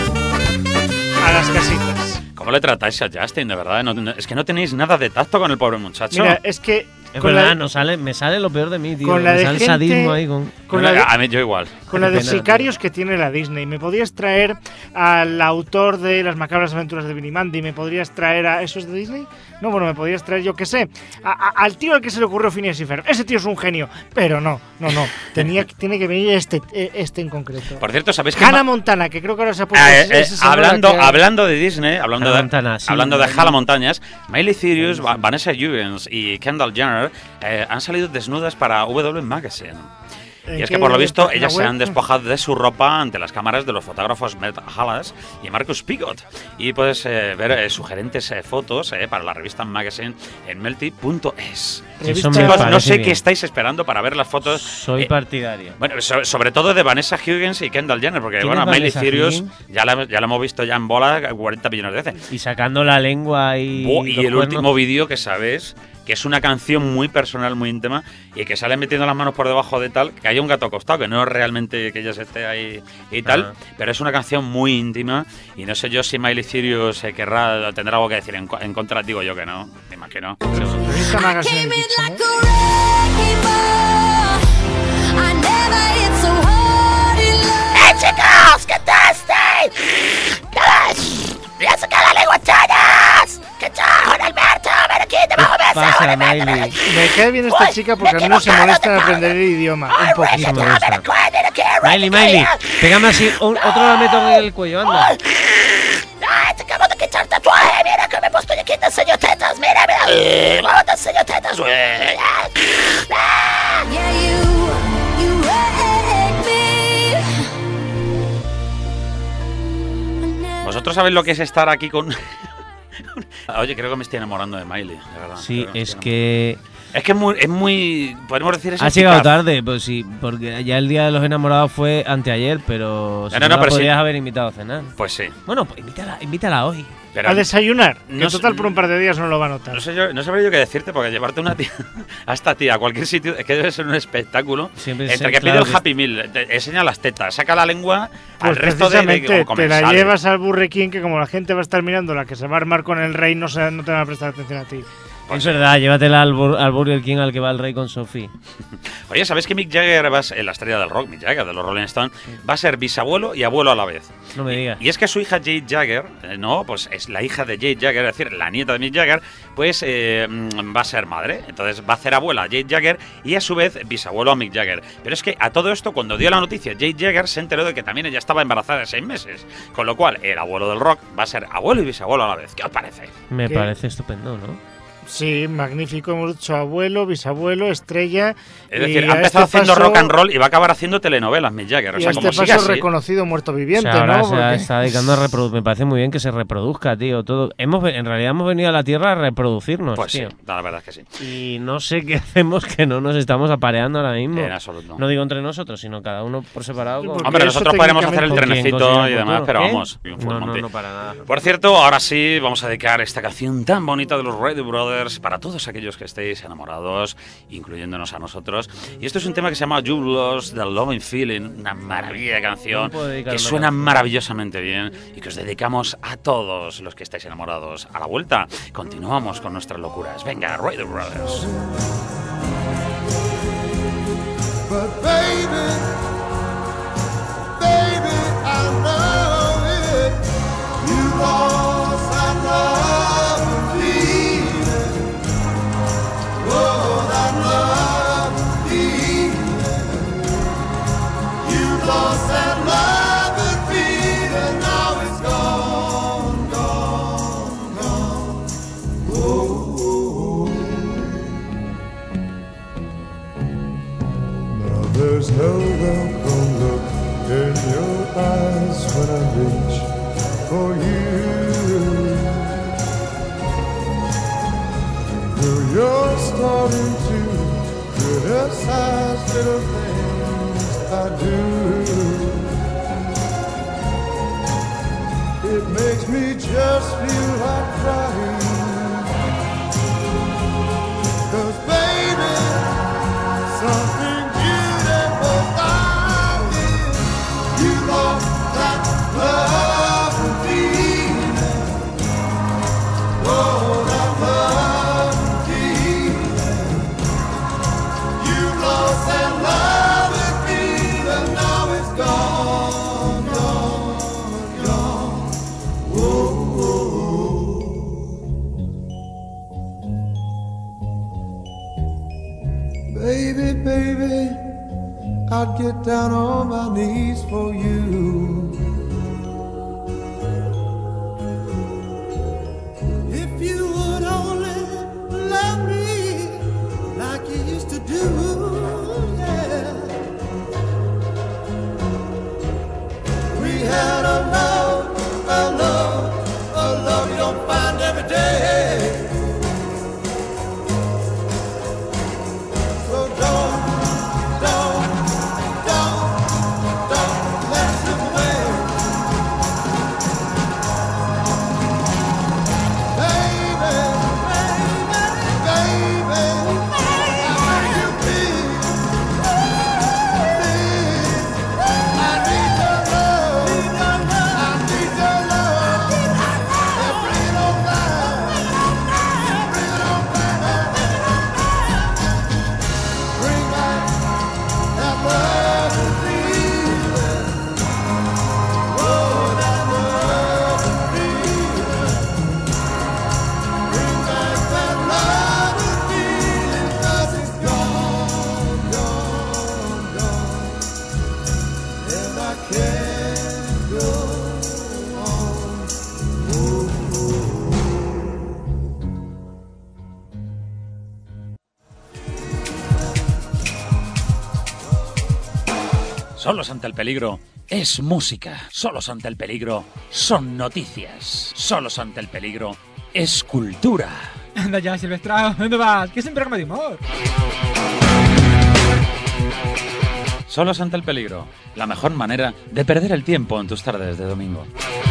A las casitas. ¿Cómo le tratáis a Justin, de verdad? No- no- es que no tenéis nada de tacto con el pobre muchacho. Mira, es que Es con verdad, la, no sale, me sale lo peor de mí, tío. con la me de sale el gente- sadismo ahí con. con la de, A mí yo igual. con la Qué de pena, sicarios que tiene la Disney. Me podrías traer al autor de Las macabras aventuras de Billy Mandy. Me podrías traer a... ¿Eso es de Disney? No, bueno, me podrías traer, yo qué sé, a- a- al tío al que se le ocurrió Phineas y Ferb. Ese tío es un genio. Pero no, no, no. Tenía, tiene que venir este, eh, este en concreto. Por cierto, ¿sabéis que Hannah Montana, que creo que ahora se ha puesto... Eh, ese- eh, ese señor hablando, que- hablando de Disney, hablando Hannah de, Montana, sí, hablando de Miley. Hannah Montañas, Miley Cyrus, Va- Vanessa Hudgens y Kendall Jenner eh, han salido desnudas para W W Magazine. ¿En Y es qué que por lo visto página ellas se web? han despojado de su ropa ante las cámaras de los fotógrafos Matt Hallas y Marcus Pigot. Y puedes eh, ver eh, sugerentes eh, fotos eh, para la revista Magazine en melty punto es. Eso me Revista- Chicos, no parece sé bien. qué estáis esperando para ver las fotos. Soy eh, partidario. Bueno, so- sobre todo de Vanessa Hudgens y Kendall Jenner, porque ¿Quién bueno, es Miley Vanessa Cyrus Hudgens? ya la, ya la hemos visto ya en bola cuarenta millones de veces. Y sacando la lengua y. Bo- y los el cuernos. último vídeo que sabes, que es una canción muy personal, muy íntima, y que sale metiendo las manos por debajo de tal, que haya un gato acostado, que no es realmente que ella se esté ahí y tal, Ah. pero es una canción muy íntima, y no sé yo si Miley Cyrus eh, querrá, tendrá algo que decir en, co- en contra, digo yo que no, me imagino. Revista Magazine Came in Kitchen, like ¿eh? a wrecking ball. I never hit so hard in love. ¡Eh, chicos! ¿Qué tal estáis? ¡Voy a sacar la lengua, chanas! ¡Qué tal, Alberto! ¡Ven aquí, debajo de ¿Qué pasa, Miley? Me cae bien esta chica porque al menos se molesta en aprender el idioma. Un Eso poquito. me gusta. Miley, Miley, pégame así, un- otro lametón en el cuello, anda. ¡Ay, te acabo de quitar tatuaje! ¡Mira que me he puesto y aquí te enseño tetas! ¡Mira, mira! ¡Cómo te enseño tetas, güey! Yeah, you, you wrecked me. I never ¿Vosotros sabéis lo que es estar aquí con...? Oye, creo que me estoy enamorando de Miley, de verdad. Sí, Creo me es estoy que. enamorando. Es que es muy... Es muy podemos decir es Has eficaz. llegado tarde, pues sí, porque ya el día de los enamorados fue anteayer, pero. Si No, no, no, la pero sí. podrías haber invitado a cenar. Pues sí. Bueno, pues invítala, invítala hoy. Pero A desayunar. Que no sé- total por un par de días no lo va a notar. no sé yo, no sabría yo qué decirte, porque llevarte una tía, a esta tía a cualquier sitio es que debe ser un espectáculo. Siempre Entre sé, que claro pide el que- Happy Meal, te enseña las tetas, saca la lengua al Pues resto de, de precisamente como te la comensales. llevas al burrequín, que como la gente va a estar mirando la que se va a armar con el rey, no, se, no te van a prestar atención a ti. Pues es verdad, llévatela al, Bur- al Burger King al que va el rey con Sophie. Oye, ¿sabes que Mick Jagger, va a ser, la estrella del rock, Mick Jagger, de los Rolling Stones, va a ser bisabuelo y abuelo a la vez? No me digas. Y es que su hija Jade Jagger, eh, no, pues es la hija de Jade Jagger, es decir, la nieta de Mick Jagger, pues eh, mm, va a ser madre. Entonces va a ser abuela a Jade Jagger y a su vez bisabuelo a Mick Jagger. Pero es que a todo esto, cuando dio la noticia, Jade Jagger se enteró de que también ella estaba embarazada de seis meses. Con lo cual, el abuelo del rock va a ser abuelo y bisabuelo a la vez. ¿Qué os parece? Me ¿Qué? parece estupendo, ¿no? Sí, magnífico. Hemos dicho abuelo, bisabuelo, estrella. Es decir, y ha a empezado este haciendo paso- rock and roll y va a acabar haciendo telenovelas, Mick Jagger. O Y sea, a como este siga paso así. reconocido muerto O viviente, sea, ahora ¿no? se Porque- está dedicando a reproducir. Me parece muy bien que se reproduzca, tío. Todo. Hemos, ve- en realidad hemos venido a la Tierra a reproducirnos, Pues sí, tío. la verdad es que sí. Y no sé qué hacemos que no nos estamos apareando ahora mismo. En absoluto. No digo entre nosotros, sino cada uno por separado. Sí, con- porque Hombre, eso nosotros podremos hacer el técnicamente- con quien trenecito consiga y el demás, futuro. pero ¿Qué? vamos. un full No, no, monty. no para nada. Por cierto, ahora sí vamos a dedicar esta canción tan bonita de los Radio Brothers para todos aquellos que estéis enamorados, incluyéndonos a nosotros. Y esto es un tema que se llama You Lost the Loving Feeling, una maravilla de canción No puedo dedicar que una suena canción. maravillosamente bien y que os dedicamos a todos los que estáis enamorados. A la vuelta, continuamos con nuestras locuras. Venga, Radio Brothers. But baby, baby, I know it. You lost that love and feeling. Oh, that love and feeling. You lost that love and feeling. Now it's gone, gone, gone. Oh. Now there's no welcome look in your eyes when I reach for you. Though you're starting to criticize little things I do, it makes me just feel like crying. 'Cause baby, something beautiful about you. You lost that love and feeling. Oh, that love and feeling. You lost that love and feeling. Now it's gone, gone, gone. Whoa, whoa, whoa. Baby, baby, I'd get down on my knees for you. If you would only love me like you used to do, yeah. We had a love, a love, a love you don't find every day. So don't, don't, don't, don't let it slip away. Baby, baby, baby, I beg you please, please, I need your love, I need your love, and bring it on back, bring it on back, bring back that love and feeling, oh, that love and feeling, bring back that love and feeling, 'cause it's gone, gone, gone, and I can't go on. Oh, oh, Solos ante el peligro es música. Solos ante el peligro son noticias. Solos ante el peligro es cultura. Anda ya, Silvestrao, ¿dónde vas? Que es un programa de humor. Solos ante el peligro, la mejor manera de perder el tiempo en tus tardes de domingo.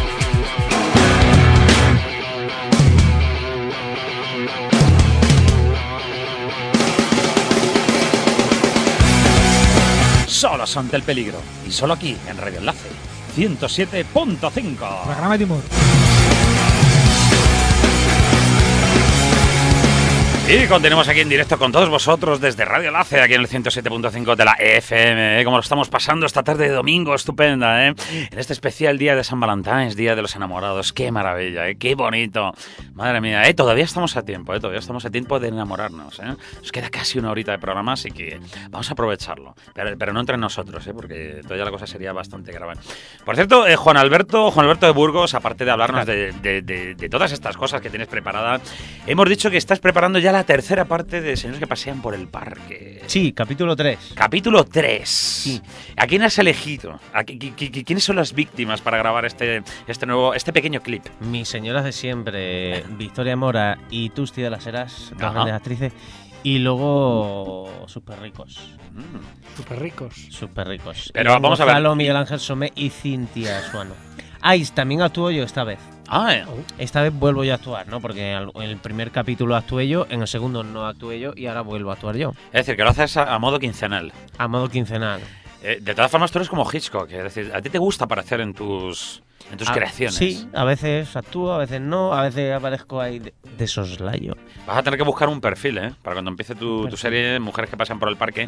Solos ante el peligro. Y solo aquí, en Radio Enlace, ciento siete punto cinco. Programa de humor. Y continuamos aquí en directo con todos vosotros desde Radio Láser, aquí en el ciento siete punto cinco de la F M, ¿eh? Como lo estamos pasando esta tarde de domingo estupenda, ¿eh? En este especial día de San Valentín, día de los enamorados. ¡Qué maravilla, eh! ¡Qué bonito! Madre mía, ¿eh? Todavía estamos a tiempo, ¿eh? Todavía estamos a tiempo de enamorarnos, ¿eh? Nos queda casi una horita de programa, así que vamos a aprovecharlo. Pero, pero no entre nosotros, ¿eh? Porque todavía la cosa sería bastante grave. Por cierto, eh, Juan Alberto, Juan Alberto de Burgos, aparte de hablarnos de, de, de, de todas estas cosas que tienes preparadas, hemos dicho que estás preparando ya la tercera parte de Señores que pasean por el parque. Sí, capítulo tres. Capítulo tres. Sí. ¿A quién has elegido? ¿A qui- qui- qui- ¿Quiénes son las víctimas para grabar este, este nuevo, este pequeño clip? Mis señoras de siempre, Victoria Mora y Tusti de las Heras, dos Ajá. grandes actrices. Y luego Super Ricos. Mm. Súper ricos. Super Ricos. Pero vamos a ver. Gonzalo, Miguel Ángel Somé y Cintia Suano. Ah, y también actúo yo esta vez. Ah, eh. Esta vez vuelvo yo a actuar, ¿no? Porque en el primer capítulo actué yo, en el segundo no actué yo y ahora vuelvo a actuar yo. Es decir, que lo haces a, a modo quincenal. A modo quincenal. Eh, de todas formas, tú eres como Hitchcock. Es decir, a ti te gusta aparecer en tus, en tus A- creaciones. Sí, a veces actúo, a veces no, a veces aparezco ahí de, de soslayo. Vas a tener que buscar un perfil, ¿eh? Para cuando empiece tu, tu serie, Mujeres que pasan por el parque.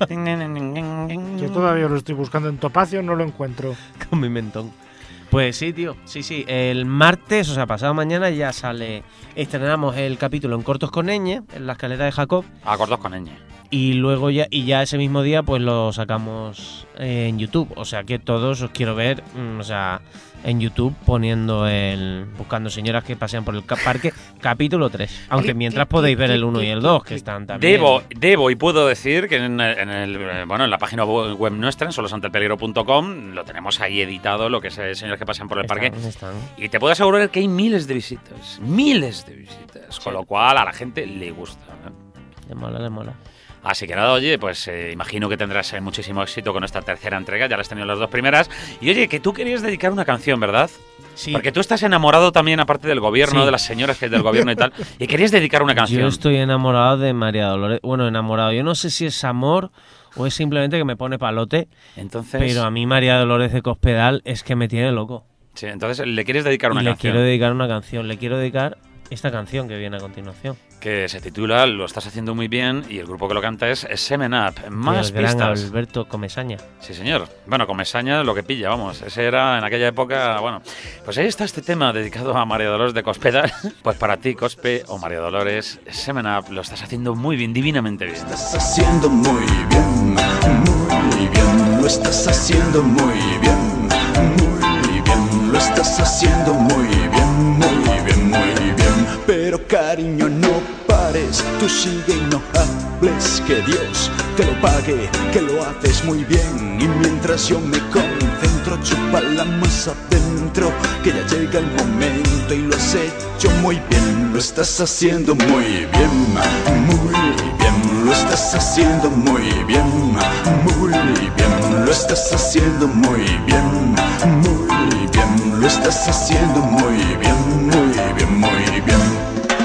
Yo todavía lo estoy buscando en Topacio, no lo encuentro. Con mi mentón. Pues sí, tío. Sí, sí. El martes, o sea, pasado mañana ya sale. Estrenamos el capítulo en Cortos con Ñ, en la escalera de Jacob. Acordos con ñ. Y luego ya, y ya ese mismo día, pues lo sacamos eh, en YouTube. O sea que todos os quiero ver, mm, o sea, en YouTube poniendo el. Buscando señoras que pasean por el ca- parque, capítulo tres. Aunque mientras podéis ver el uno y el dos, que están también. Debo, debo y puedo decir que en, el- en el, eh, bueno, en la página web nuestra, en solosantepeligro punto com, lo tenemos ahí editado, lo que es eh, Señores que pasan por el Están, parque. están. Y te puedo asegurar que hay miles de visitas. Miles de visitas. Sí. Con lo cual a la gente le gusta, ¿no? Le mola, le mola. Así que nada, oye, pues eh, imagino que tendrás eh, muchísimo éxito con esta tercera entrega. Ya las has tenido las dos primeras. Y oye, que tú querías dedicar una canción, ¿verdad? Sí. Porque tú estás enamorado también, aparte del gobierno, Sí. de las señoras que del gobierno y tal. Y querías dedicar una canción. Yo estoy enamorado de María Dolores. Bueno, enamorado. Yo no sé si es amor o es simplemente que me pone palote. Entonces, Pero a mí María Dolores de Cospedal es que me tiene loco. sí, entonces le quieres dedicar Y una le canción quiero dedicar una canción. Le quiero dedicar esta canción que viene a continuación. que se titula Lo estás haciendo muy bien y el grupo que lo canta es Semen Up. Más Del gran pistas. Alberto Comesaña. Sí, señor. Bueno, con Mesaña lo que pilla, vamos. Ese era en aquella época, bueno. Pues ahí está este tema dedicado a María Dolores de Cospedal. Pues para ti, Cospe o María Dolores, Semen Up, lo estás haciendo muy bien, divinamente bien. Estás haciendo muy bien, muy bien, lo estás haciendo muy bien, muy bien, lo estás haciendo muy bien, muy bien, muy bien. Pero cariño, no pares, tú sigue y no hables, que Dios te lo pague, que lo haces muy bien. Y mientras yo me concentro, chúpala más adentro, que ya llega el momento y lo has hecho muy bien, lo estás haciendo muy bien, muy bien, lo estás haciendo muy bien, muy bien, lo estás haciendo muy bien, muy bien, lo estás haciendo muy bien, muy bien, muy bien.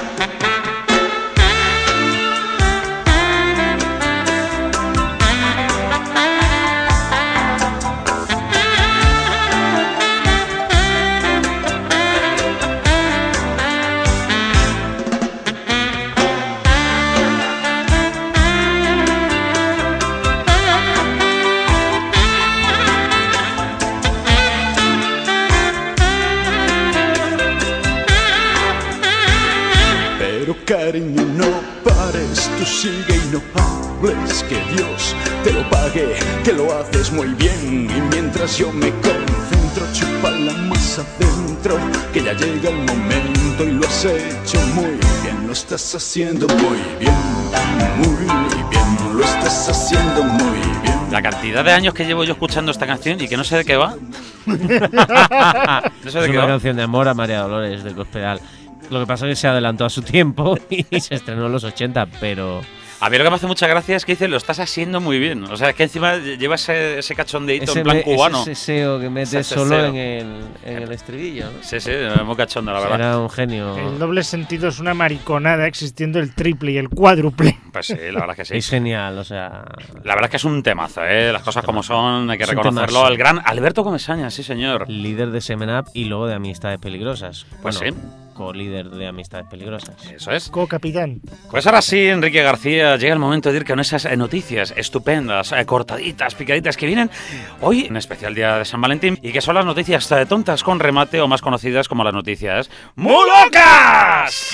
Pero cariño, no pares, tú sigue y no hables, que Dios te lo pague, que lo haces muy bien. Y mientras yo me concentro, chúpala más adentro, que ya llega el momento y lo has hecho muy bien, lo estás haciendo muy bien, muy bien, lo estás haciendo muy bien. La cantidad de años que llevo yo escuchando esta canción y que no sé de qué va. No sé de Es qué una va. canción de amor a María Dolores de Cospedal. Lo que pasa es que se adelantó a su tiempo y se estrenó en los ochenta, pero... A mí lo que me hace mucha gracia es que dice lo estás haciendo muy bien. O sea, es que encima lleva ese, ese cachondeito Ese, en plan me- cubano. ese seseo que mete Ese solo seseo. en el, en el estribillo, ¿no? Sí, sí, muy cachondo, la verdad. Era un genio. El doble sentido es una mariconada, existiendo el triple y el cuádruple. Pues sí, la verdad es que Es sí. genial, o sea... La verdad es que es un temazo, ¿eh? Las cosas como son, hay que Es un reconocerlo. temazo. El gran Alberto Comesaña, sí, señor. Líder de Semen Up y luego de Amistades Peligrosas. Pues Bueno, sí. co-líder de Amistades Peligrosas. Eso es. Co-capitán. Pues ahora sí, Enrique García, llega el momento de ir con esas eh, noticias estupendas, eh, cortaditas, picaditas que vienen hoy, en especial día de San Valentín, y que son las noticias eh, tontas con remate o más conocidas como las noticias ¡muy locas!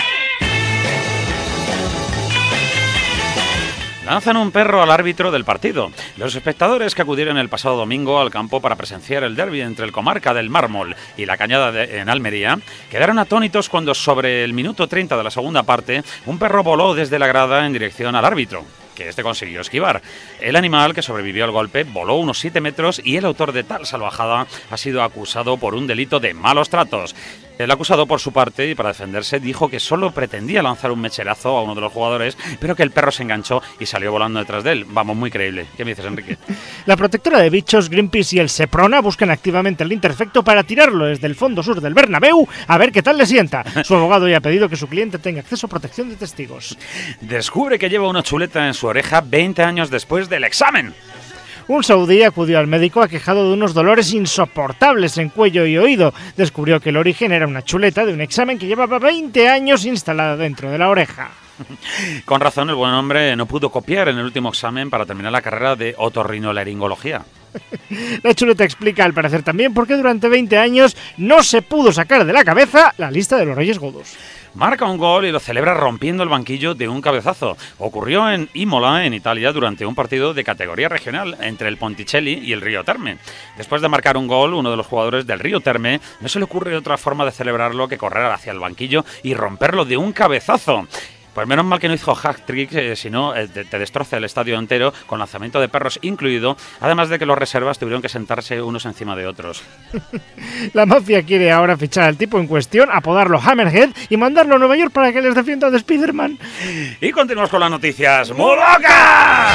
Lanzan un perro al árbitro del partido. Los espectadores que acudieron el pasado domingo al campo para presenciar el derbi entre el Comarca del Mármol y la Cañada de, en Almería quedaron atónitos cuando sobre el minuto treinta de la segunda parte un perro voló desde la grada en dirección al árbitro, que este consiguió esquivar. El animal, que sobrevivió al golpe, voló unos siete metros y el autor de tal salvajada ha sido acusado por un delito de malos tratos. El acusado, por su parte, y para defenderse, dijo que solo pretendía lanzar un mecherazo a uno de los jugadores, pero que el perro se enganchó y salió volando detrás de él. Vamos, muy creíble. ¿Qué me dices, Enrique? La protectora de bichos, Greenpeace y el Seprona buscan activamente el Interfecto para tirarlo desde el fondo sur del Bernabéu a ver qué tal le sienta. Su abogado ya ha pedido que su cliente tenga acceso a protección de testigos. Descubre que lleva una chuleta en su oreja veinte años después del examen. Un saudí acudió al médico aquejado de unos dolores insoportables en cuello y oído. Descubrió que el origen era una chuleta de un examen que llevaba veinte años instalada dentro de la oreja. Con razón, el buen hombre no pudo copiar en el último examen para terminar la carrera de otorrinolaringología. La chuleta explica al parecer también por qué durante veinte años no se pudo sacar de la cabeza la lista de los Reyes Godos. Marca un gol y lo celebra rompiendo el banquillo de un cabezazo. Ocurrió en Imola, en Italia, durante un partido de categoría regional entre el Ponticelli y el Río Terme. Después de marcar un gol, uno de los jugadores del Río Terme no se le ocurre otra forma de celebrarlo que correr hacia el banquillo y romperlo de un cabezazo. Pues menos mal que no hizo hat-trick, eh, si no eh, te, te destroza el estadio entero, con lanzamiento de perros incluido, además de que los reservas tuvieron que sentarse unos encima de otros. La mafia quiere ahora fichar al tipo en cuestión, apodarlo Hammerhead y mandarlo a Nueva York para que les defienda de Spider-Man. Y continuamos con las noticias muy locas.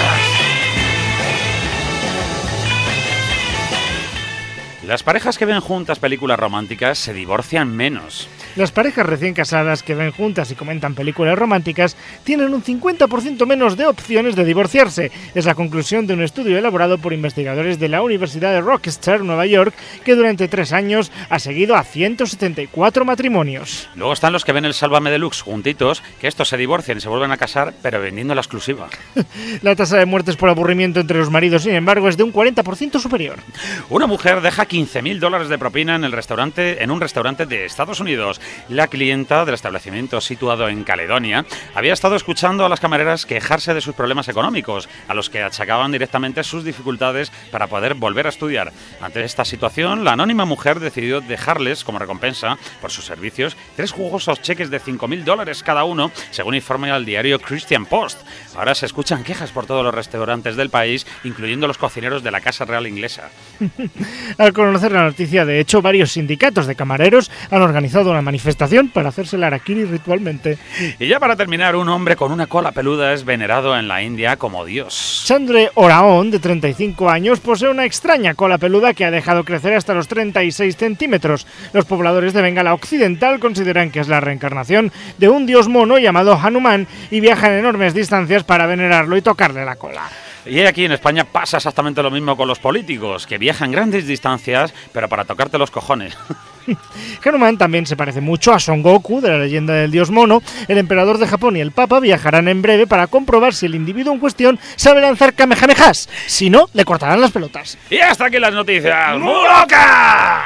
Las parejas que ven juntas películas románticas se divorcian menos. Las parejas recién casadas que ven juntas y comentan películas románticas tienen un cincuenta por ciento menos de opciones de divorciarse. Es la conclusión de un estudio elaborado por investigadores de la Universidad de Rochester, Nueva York, que durante tres años ha seguido a ciento setenta y cuatro matrimonios. Luego están los que ven el Sálvame Deluxe juntitos, que estos se divorcian y se vuelven a casar, pero vendiendo la exclusiva. La tasa de muertes por aburrimiento entre los maridos, sin embargo, es de un cuarenta por ciento superior. Una mujer deja quince mil dólares de propina en el restaurante, en un restaurante de Estados Unidos. La clienta del establecimiento situado en Caledonia había estado escuchando a las camareras quejarse de sus problemas económicos, a los que achacaban directamente sus dificultades para poder volver a estudiar. Ante esta situación, la anónima mujer decidió dejarles, como recompensa por sus servicios, tres jugosos cheques de cinco mil dólares cada uno, según informa el diario Christian Post. Ahora se escuchan quejas por todos los restaurantes del país, incluyendo los cocineros de la Casa Real inglesa. Al conocer la noticia, de hecho, varios sindicatos de camareros han organizado una manifestación para hacerse el harakiri ritualmente. Y ya para terminar, un hombre con una cola peluda es venerado en la India como Dios. Chandre Oraon, de treinta y cinco años, posee una extraña cola peluda que ha dejado crecer hasta los treinta y seis centímetros. Los pobladores de Bengala Occidental consideran que es la reencarnación de un dios mono llamado Hanuman y viajan enormes distancias para venerarlo y tocarle la cola. Y aquí en España pasa exactamente lo mismo con los políticos, que viajan grandes distancias, pero para tocarte los cojones. Hanuman también se parece mucho a Son Goku, de la leyenda del dios mono. El emperador de Japón y el papa viajarán en breve para comprobar si el individuo en cuestión sabe lanzar kamehamehas. Si no, le cortarán las pelotas. Y hasta aquí las noticias muy locas.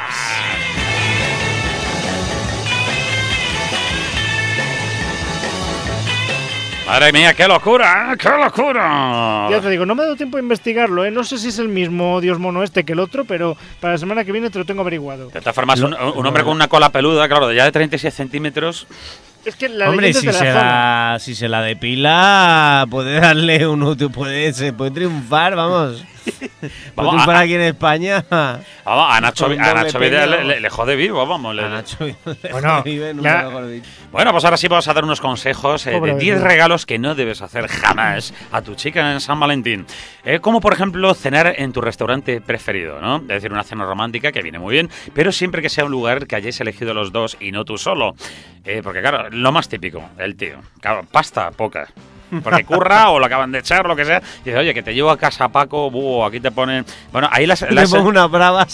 Madre mía, qué locura, ¿eh? ¡Qué locura! Ya te digo, no me ha dado tiempo a investigarlo, ¿eh? No sé si es el mismo dios mono este que el otro, pero para la semana que viene te lo tengo averiguado. De todas formas, un, un hombre con una cola peluda, claro, de ya de treinta y seis centímetros... Es que la Hombre, si de se, la la, si se la depila, puede darle un útil, puede, se puede triunfar, vamos. Puede triunfar aquí en España. Vamos, a Nacho, Con un a doble Nacho Vidal pelo. le, le jode vivo, vamos. Le, A Nacho Vidal Bueno, vive, nunca ya- mejor dicho. Bueno, pues ahora sí vamos a dar unos consejos eh, Pobre de diez bebé. regalos que no debes hacer jamás a tu chica en San Valentín. Eh, como por ejemplo cenar en tu restaurante preferido, ¿no? Es decir, una cena romántica que viene muy bien, pero siempre que sea un lugar que hayáis elegido los dos y no tú solo. Eh, porque claro, lo más típico, el tío. Claro, pasta, poca. Porque curra o lo acaban de echar, lo que sea. Y dice, oye, que te llevo a casa Paco, buh, aquí te ponen... Bueno, ahí las... Le las pongo unas bravas.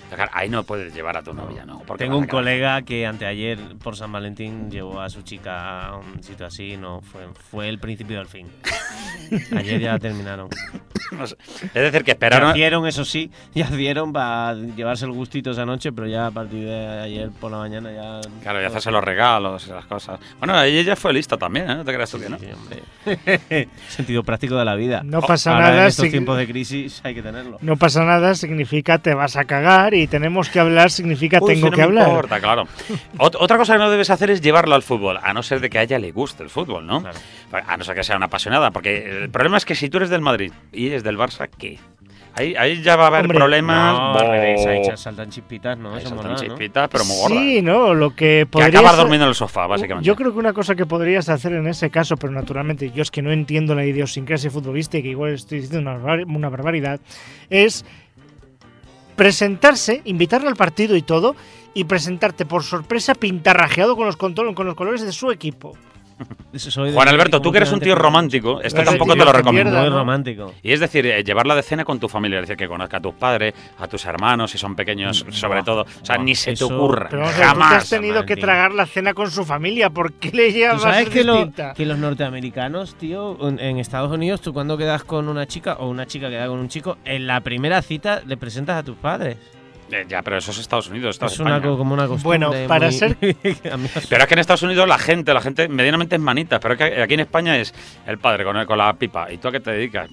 Claro, ahí no puedes llevar a tu novia, ¿no? Porque Tengo vas a un quedar- colega que anteayer, por San Valentín, llevó a su chica a un sitio así, no fue, fue el principio del fin. Ayer ya terminaron. No sé. Es decir, que Ya esperaron... hicieron, eso sí, ya hicieron para llevarse el gustito esa noche, pero ya a partir de ayer por la mañana ya... Claro, y hacerse los regalos y esas cosas. Bueno, ella fue lista también, ¿eh? No te creas tú que no. Sí, hombre. Sentido práctico de la vida. No pasa Ahora, nada en estos si- tiempos de crisis hay que tenerlo. No pasa nada, significa te vas a cagar y tenemos que hablar, significa Uy, tengo si no que me hablar. importa, claro. Ot- otra cosa que no debes hacer es llevarlo al fútbol, a no ser de que a ella le guste el fútbol, ¿no? Claro. A no ser que sea una apasionada, porque el problema es que si tú eres del Madrid y es del Barça, ¿qué? Ahí, ahí ya va a haber Hombre, problemas. No, bo- al revés, ahí se saltan chispitas, ¿no? ahí Eso saltan mola, ¿no? chispitas, pero muy gordas. Sí, no, lo que que podrías acabas ha- durmiendo en el sofá, básicamente. Yo creo que una cosa que podrías hacer en ese caso, pero naturalmente yo es que no entiendo la idiosincrasia futbolística, que igual estoy diciendo una, barbar- una barbaridad, es presentarse, invitarle al partido y todo, y presentarte por sorpresa pintarrajeado con los, contol- con los colores de su equipo. Soy de- Juan Alberto, tú que eres un tío completamente- romántico, esto Claro, tampoco tío, te lo que recomiendo. pierda, Muy ¿no? romántico. Y es decir, eh, llevarla de cena con tu familia, es decir, que conozca a tus padres, a tus hermanos, si son pequeños, sobre Buah, todo. O sea, buah, ni se te eso- ocurra. Pero vamos a ver, tú te Jamás. has tenido que Valentín. tragar la cena con su familia, ¿por qué le ¿Tú llevas sabes que, lo- distinta? que los norteamericanos, tío, en en Estados Unidos, tú cuando quedas con una chica o una chica queda con un chico, en la primera cita le presentas a tus padres? Eh, ya, pero eso es Estados Unidos, esto es Es una, España. co- como una costumbre. Bueno, para muy- ser- a mí me- Pero es que en Estados Unidos la gente, la gente medianamente es manitas, pero es que aquí en España es el padre con, el- con la pipa. ¿Y tú a qué te dedicas?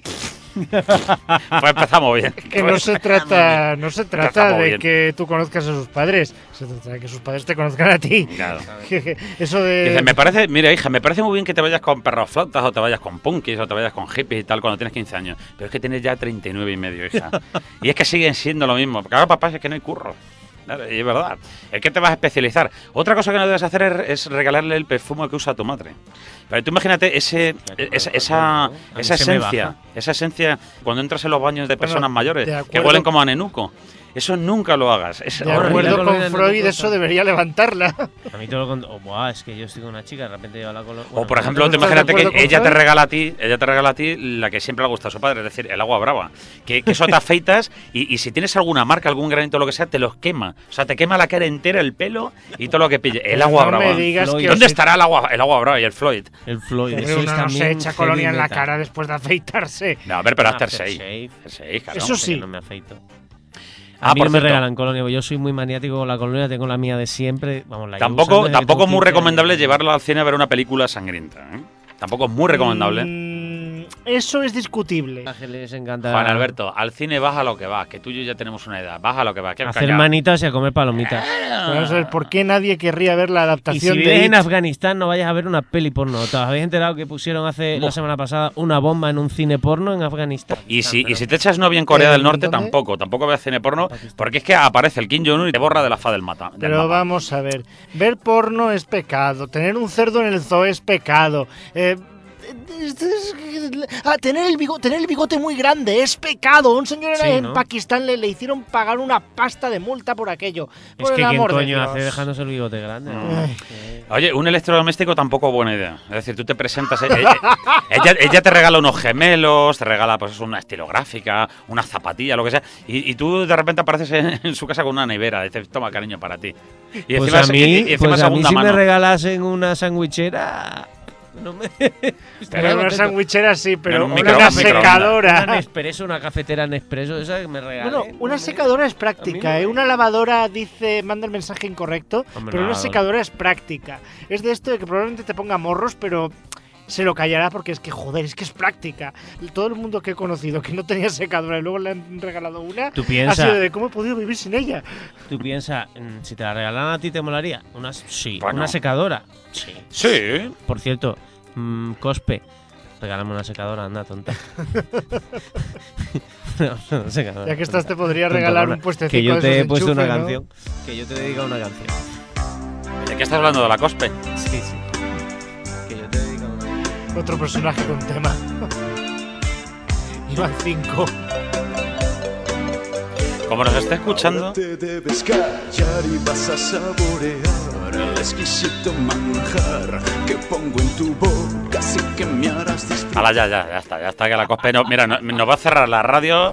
Pues empezamos bien. Que no se trata, no se trata Empezamos de bien. que tú conozcas a sus padres, se trata de que sus padres te conozcan a ti. Claro. Eso de Dice, me parece, mira hija, me parece muy bien que te vayas con perros flautas o te vayas con punkis o te vayas con hippies y tal cuando tienes quince años. Pero es que tienes ya treinta y nueve y medio, hija. Y es que siguen siendo lo mismo. Porque ahora papá es que no hay curro. Claro, y es verdad. ¿En qué te vas a especializar? Otra cosa que no debes hacer es, es regalarle el perfume que usa tu madre. Pero tú imagínate ese, esa, esa, A mí esa se me esencia, baja. esa esencia cuando entras en los baños de personas mayores de que acuerdo. huelen como a nenuco. Eso nunca lo hagas. Es de horrible. acuerdo la con colonia no Freud, te eso gusta. debería levantarla. A mí todo lo contrario. Oh, buah, es que yo estoy con una chica, de repente yo la colo. O por ejemplo, ¿no te estás de imagínate acuerdo que con ella te Freud? regala a ti, ella te regala a ti la que siempre le gusta a su padre, es decir, el agua brava. Que, que eso te afeitas y, y si tienes alguna marca, algún granito o lo que sea, te los quema. O sea, te quema la cara entera, el pelo y todo lo que pille. El agua no brava. me digas Floyd. que ¿Dónde os- estará el agua, el agua brava y el Floyd? El Floyd. Hombre, Eso es uno no se también echa heavy colonia en la metal. cara después de afeitarse. No, a ver, pero Ah, after after shave. shave. After shave, claro. Eso sí. Que no me afeito. Ah, A mí por no me cierto. regalan colonia, porque yo soy muy maniático con la colonia, tengo la mía de siempre. Vamos, la llevo Tampoco, usando desde que tampoco es tengo muy quince recomendable años. llevarlo al cine a ver una película sangrienta. ¿eh? Tampoco es muy recomendable. Mm, eso es discutible. Ángeles encanta Juan Alberto, al cine vas a lo que vas, que tú y yo ya tenemos una edad. Vas a lo que vas. Que hacer calla. manitas y a comer palomitas. Pero vamos a ver, ¿por qué nadie querría ver la Y si adaptación vives de en It? Afganistán, no vayas a ver una peli porno. ¿Te habéis enterado que pusieron hace la semana pasada una bomba en un cine porno en Afganistán? Y si, Pero- y si te echas novia en Corea del ¿En Norte, dónde? tampoco. Tampoco veas cine porno, porque es que aparece el Kim Jong-un y te borra de la faz del mata. del Pero mapa. vamos a ver, ver porno es pecado, tener un cerdo en el zoo es pecado. Eh, es- es- ah, tener, el bigote, tener el bigote muy grande es pecado. Un señor Sí, en ¿no? Pakistán le, le hicieron pagar una pasta de multa por aquello. Es Por que el quién amor de coño Dios. hace dejándose el bigote grande. ¿no? Ay. Eh, Oye, un electrodoméstico tampoco buena idea. Es decir, tú te presentas. eh, eh, ella, ella te regala unos gemelos, te regala pues una estilográfica, una zapatilla, lo que sea. Y, y tú de repente apareces en, en su casa con una nevera. Dices, toma cariño para ti. Y Pues encima, a es- mí, y- y encima pues a mí segunda si mano. me regalasen una sandwichera... No me... Pero una sandwichera sí, pero un una, microondas, microondas. secadora. Una Nespresso, una cafetera Nespresso, esa que me regalen. Bueno, una secadora es A práctica, mí ¿eh? no. Una lavadora dice, manda el mensaje incorrecto, Hombre, pero una una lavadora. secadora es práctica. Es de esto de que probablemente te ponga morros, pero se lo callará porque es que, joder, es que es práctica. Y todo el mundo que he conocido que no tenía secadora y luego le han regalado una, Tú ha piensa, sido de cómo he podido vivir sin ella. tú piensa, mm, si te la regalaran a ti, ¿te molaría? Una, sí. Bueno. Una secadora. Sí. Sí. Por cierto, mm, Cospe, regálame una secadora, anda, tonta. No, una secadora, Ya que estás, tonta. te podría Tonta, regalar tonta. un puestecito Que yo de te esos he de puesto una enchufe, ¿no? canción. Que yo te dedico una canción. ¿De qué estás hablando? ¿De la cospe? Sí, sí. Que yo te dedico una canción. Otro personaje con tema. Iban cinco. Como nos está escuchando. Te debes callar y vas a saborear el exquisito manjar que pongo en tu boca, así que me harás disfrutar. Hala, ya, ya, ya está, ya está, que la cospe no, mira, no- nos va a cerrar la radio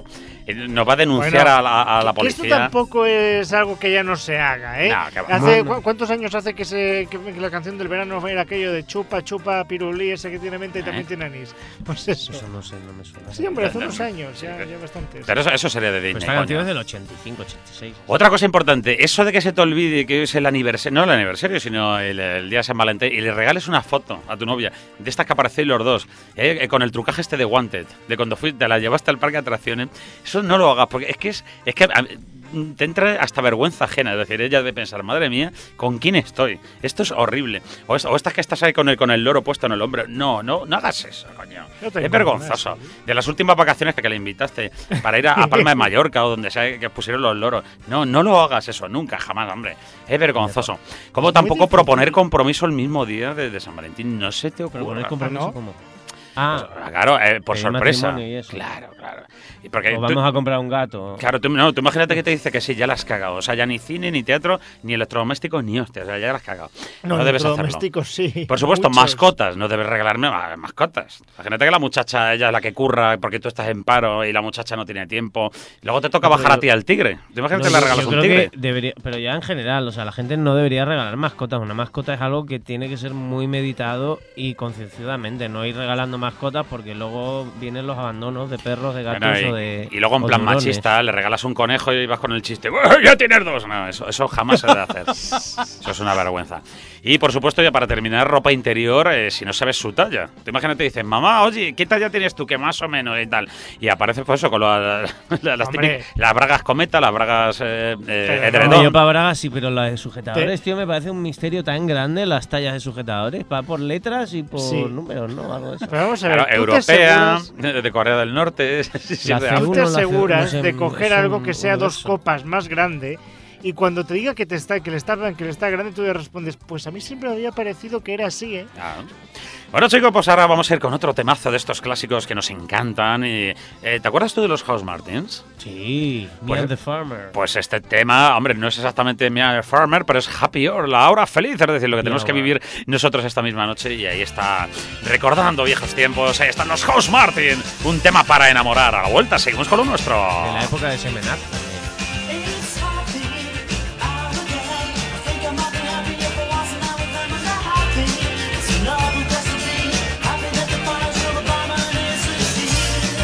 eh, nos va a denunciar Bueno, a la, a la que esto policía. tampoco es algo que ya no se haga, ¿eh? No, que va. Hace, No, no. ¿cu- ¿Cuántos años hace que, se, que, que la canción del verano era aquello de chupa, chupa, pirulí, ese que tiene mente y también ¿Eh? tiene anís? Pues eso. Eso no sé, no me suena. Sí, hombre, hace No, unos no. años, ya, ya bastantes. Pero eso, eso sería de Disney. Pues esta coño. canción es del ochenta y cinco, ochenta y seis. Otra cosa importante, eso de que se te olvide que hoy es el aniversario, no el aniversario, sino el, el día de San Valentín, y le regales una foto a tu novia de estas que aparecéis los dos, eh, eh, con el trucaje este de Wanted, de cuando fui, te la llevaste al parque de atracciones, eso no lo hagas, porque es que es, es que a- te entra hasta vergüenza ajena, es decir, ella debe pensar, madre mía, ¿con quién estoy? Esto es horrible. O, es- o estas que estás ahí con el, con el loro puesto en el hombro. No, no, no hagas eso, coño. No te Es vergonzoso. De las últimas vacaciones que, que le invitaste para ir a, a Palma de Mallorca o donde sea que pusieron los loros. No, no lo hagas eso, nunca, jamás, hombre. Es vergonzoso. Como Es muy tampoco difícil. proponer compromiso el mismo día de, de San Valentín. No se te Pero ocurre. poner compromiso ¿no? como. Ah, Pues, claro, eh, por pedir sorpresa. matrimonio y eso. Claro, claro. Y porque o tú- vamos a comprar un gato. Claro, tú, no, tú imagínate que te dice que sí, ya la has cagado. O sea, ya ni cine, ni teatro, ni electrodomésticos, ni hostia. O sea, ya la has cagado. No, No, debes hacerlo. domésticos sí. Por supuesto, muchos. mascotas. No debes regalarme ma- mascotas. Imagínate que la muchacha, ella es la que curra porque tú estás en paro y la muchacha no tiene tiempo. Luego te toca No, bajar pero a ti al tigre. Tú imagínate No, que le yo- regalas yo un creo tigre. que debería, pero ya en general, o sea, la gente no debería regalar mascotas. Una mascota es algo que tiene que ser muy meditado y concienciadamente, no ir regalando mascotas porque luego vienen los abandonos de perros, de gatos Bueno, y, o de. y luego en o plan de hurones. machista, le regalas un conejo y vas con el chiste. "¡Uah, ¡Ya tienes dos! No, eso, eso jamás se debe hacer. Eso es una vergüenza. Y por supuesto, ya para terminar, ropa interior, eh, si no sabes su talla. Tú imagínate, dices, mamá, oye, ¿qué talla tienes tú? Que más o menos y tal. Y aparece pues eso, con la- la- las, Hombre. típicas- las bragas cometa, las bragas eh, eh, Pero no. edredón. Hombre, yo para bragas sí, pero las de sujetadores, Te- tío, me parece un misterio tan grande las tallas de sujetadores. Va por letras y por Sí. números, ¿no? Algo de eso. Pero vamos a ver, Claro, ¿tú te europea, aseguras- de, de Corea del Norte. sí, sí, La de- C ¿Tú uno, te la C- aseguras no sé, de coger es algo un que sea dos universo. copas más grande y cuando te diga que te está que le está que le está grande tú le respondes, pues a mí siempre me había parecido que era así, ¿eh? Ah. Bueno, chicos, pues ahora vamos a ir con otro temazo de estos clásicos que nos encantan. Y, eh, ¿te acuerdas tú de los House Martins? Sí, Me Pues- and the Farmer. Pues este tema, hombre, no es exactamente Mia Farmer, pero es Happy Hour, la hora feliz, es decir, lo que tenemos que Hour. vivir nosotros esta misma noche. Y ahí está, recordando viejos tiempos, ahí están los House Martin, un tema para enamorar. A la vuelta, seguimos con lo nuestro. De la época de Semenat también. It's happy hour again. I think I might be happy if I wasn't out with them and they're happy. It's a noble destiny. Happy that the fires of a diamond is received.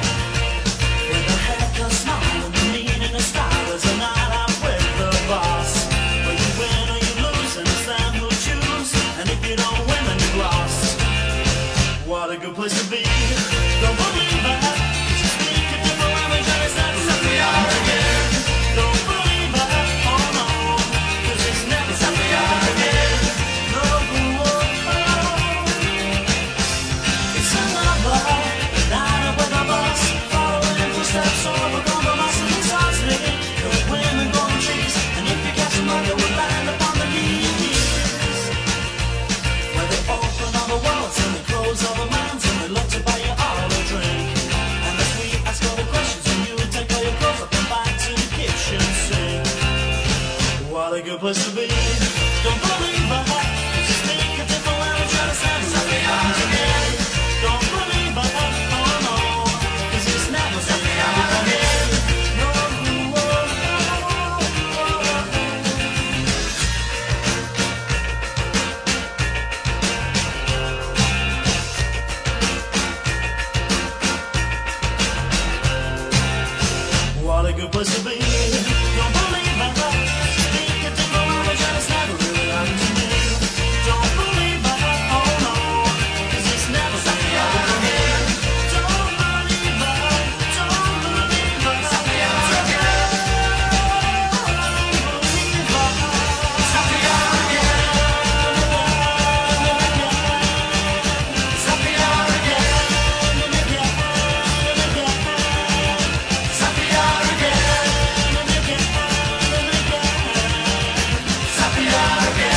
With a haircut, smile, and the meaning of style is a night out with the boss. But you win or you lose, and it's them who choose. And if you don't win, then you've lost. What a good place to be. Don't believe that. Just speak a different language and it's not happy hour again. Don't believe that. Oh no. 'Cause it's never happy hour again. No, oh, oh. It's another night out with a bus. Following footsteps over compromise and it's me. The women going trees. And if you catch them up, you will land upon the knees. Where they open all the walls and they close all the mouths and they look to buy you all a drink. And as we ask all the questions and you take all your clothes up and back to the kitchen sink. What a good place to be. Don't believe that. Just think a different language and it's never happy hour again. Don't believe that. Oh no. 'Cause it's never happy hour again. No, oh, oh, oh, oh. What a good place to be. Don't believe my love. Speak a different language and it's never really happened to me. Don't believe my love, oh no. 'Cause it's never happy hour again. Don't believe my love. Don't believe my love. Don't believe my love. It's happy hour again. It's happy hour again. It's happy hour again. It's happy hour again.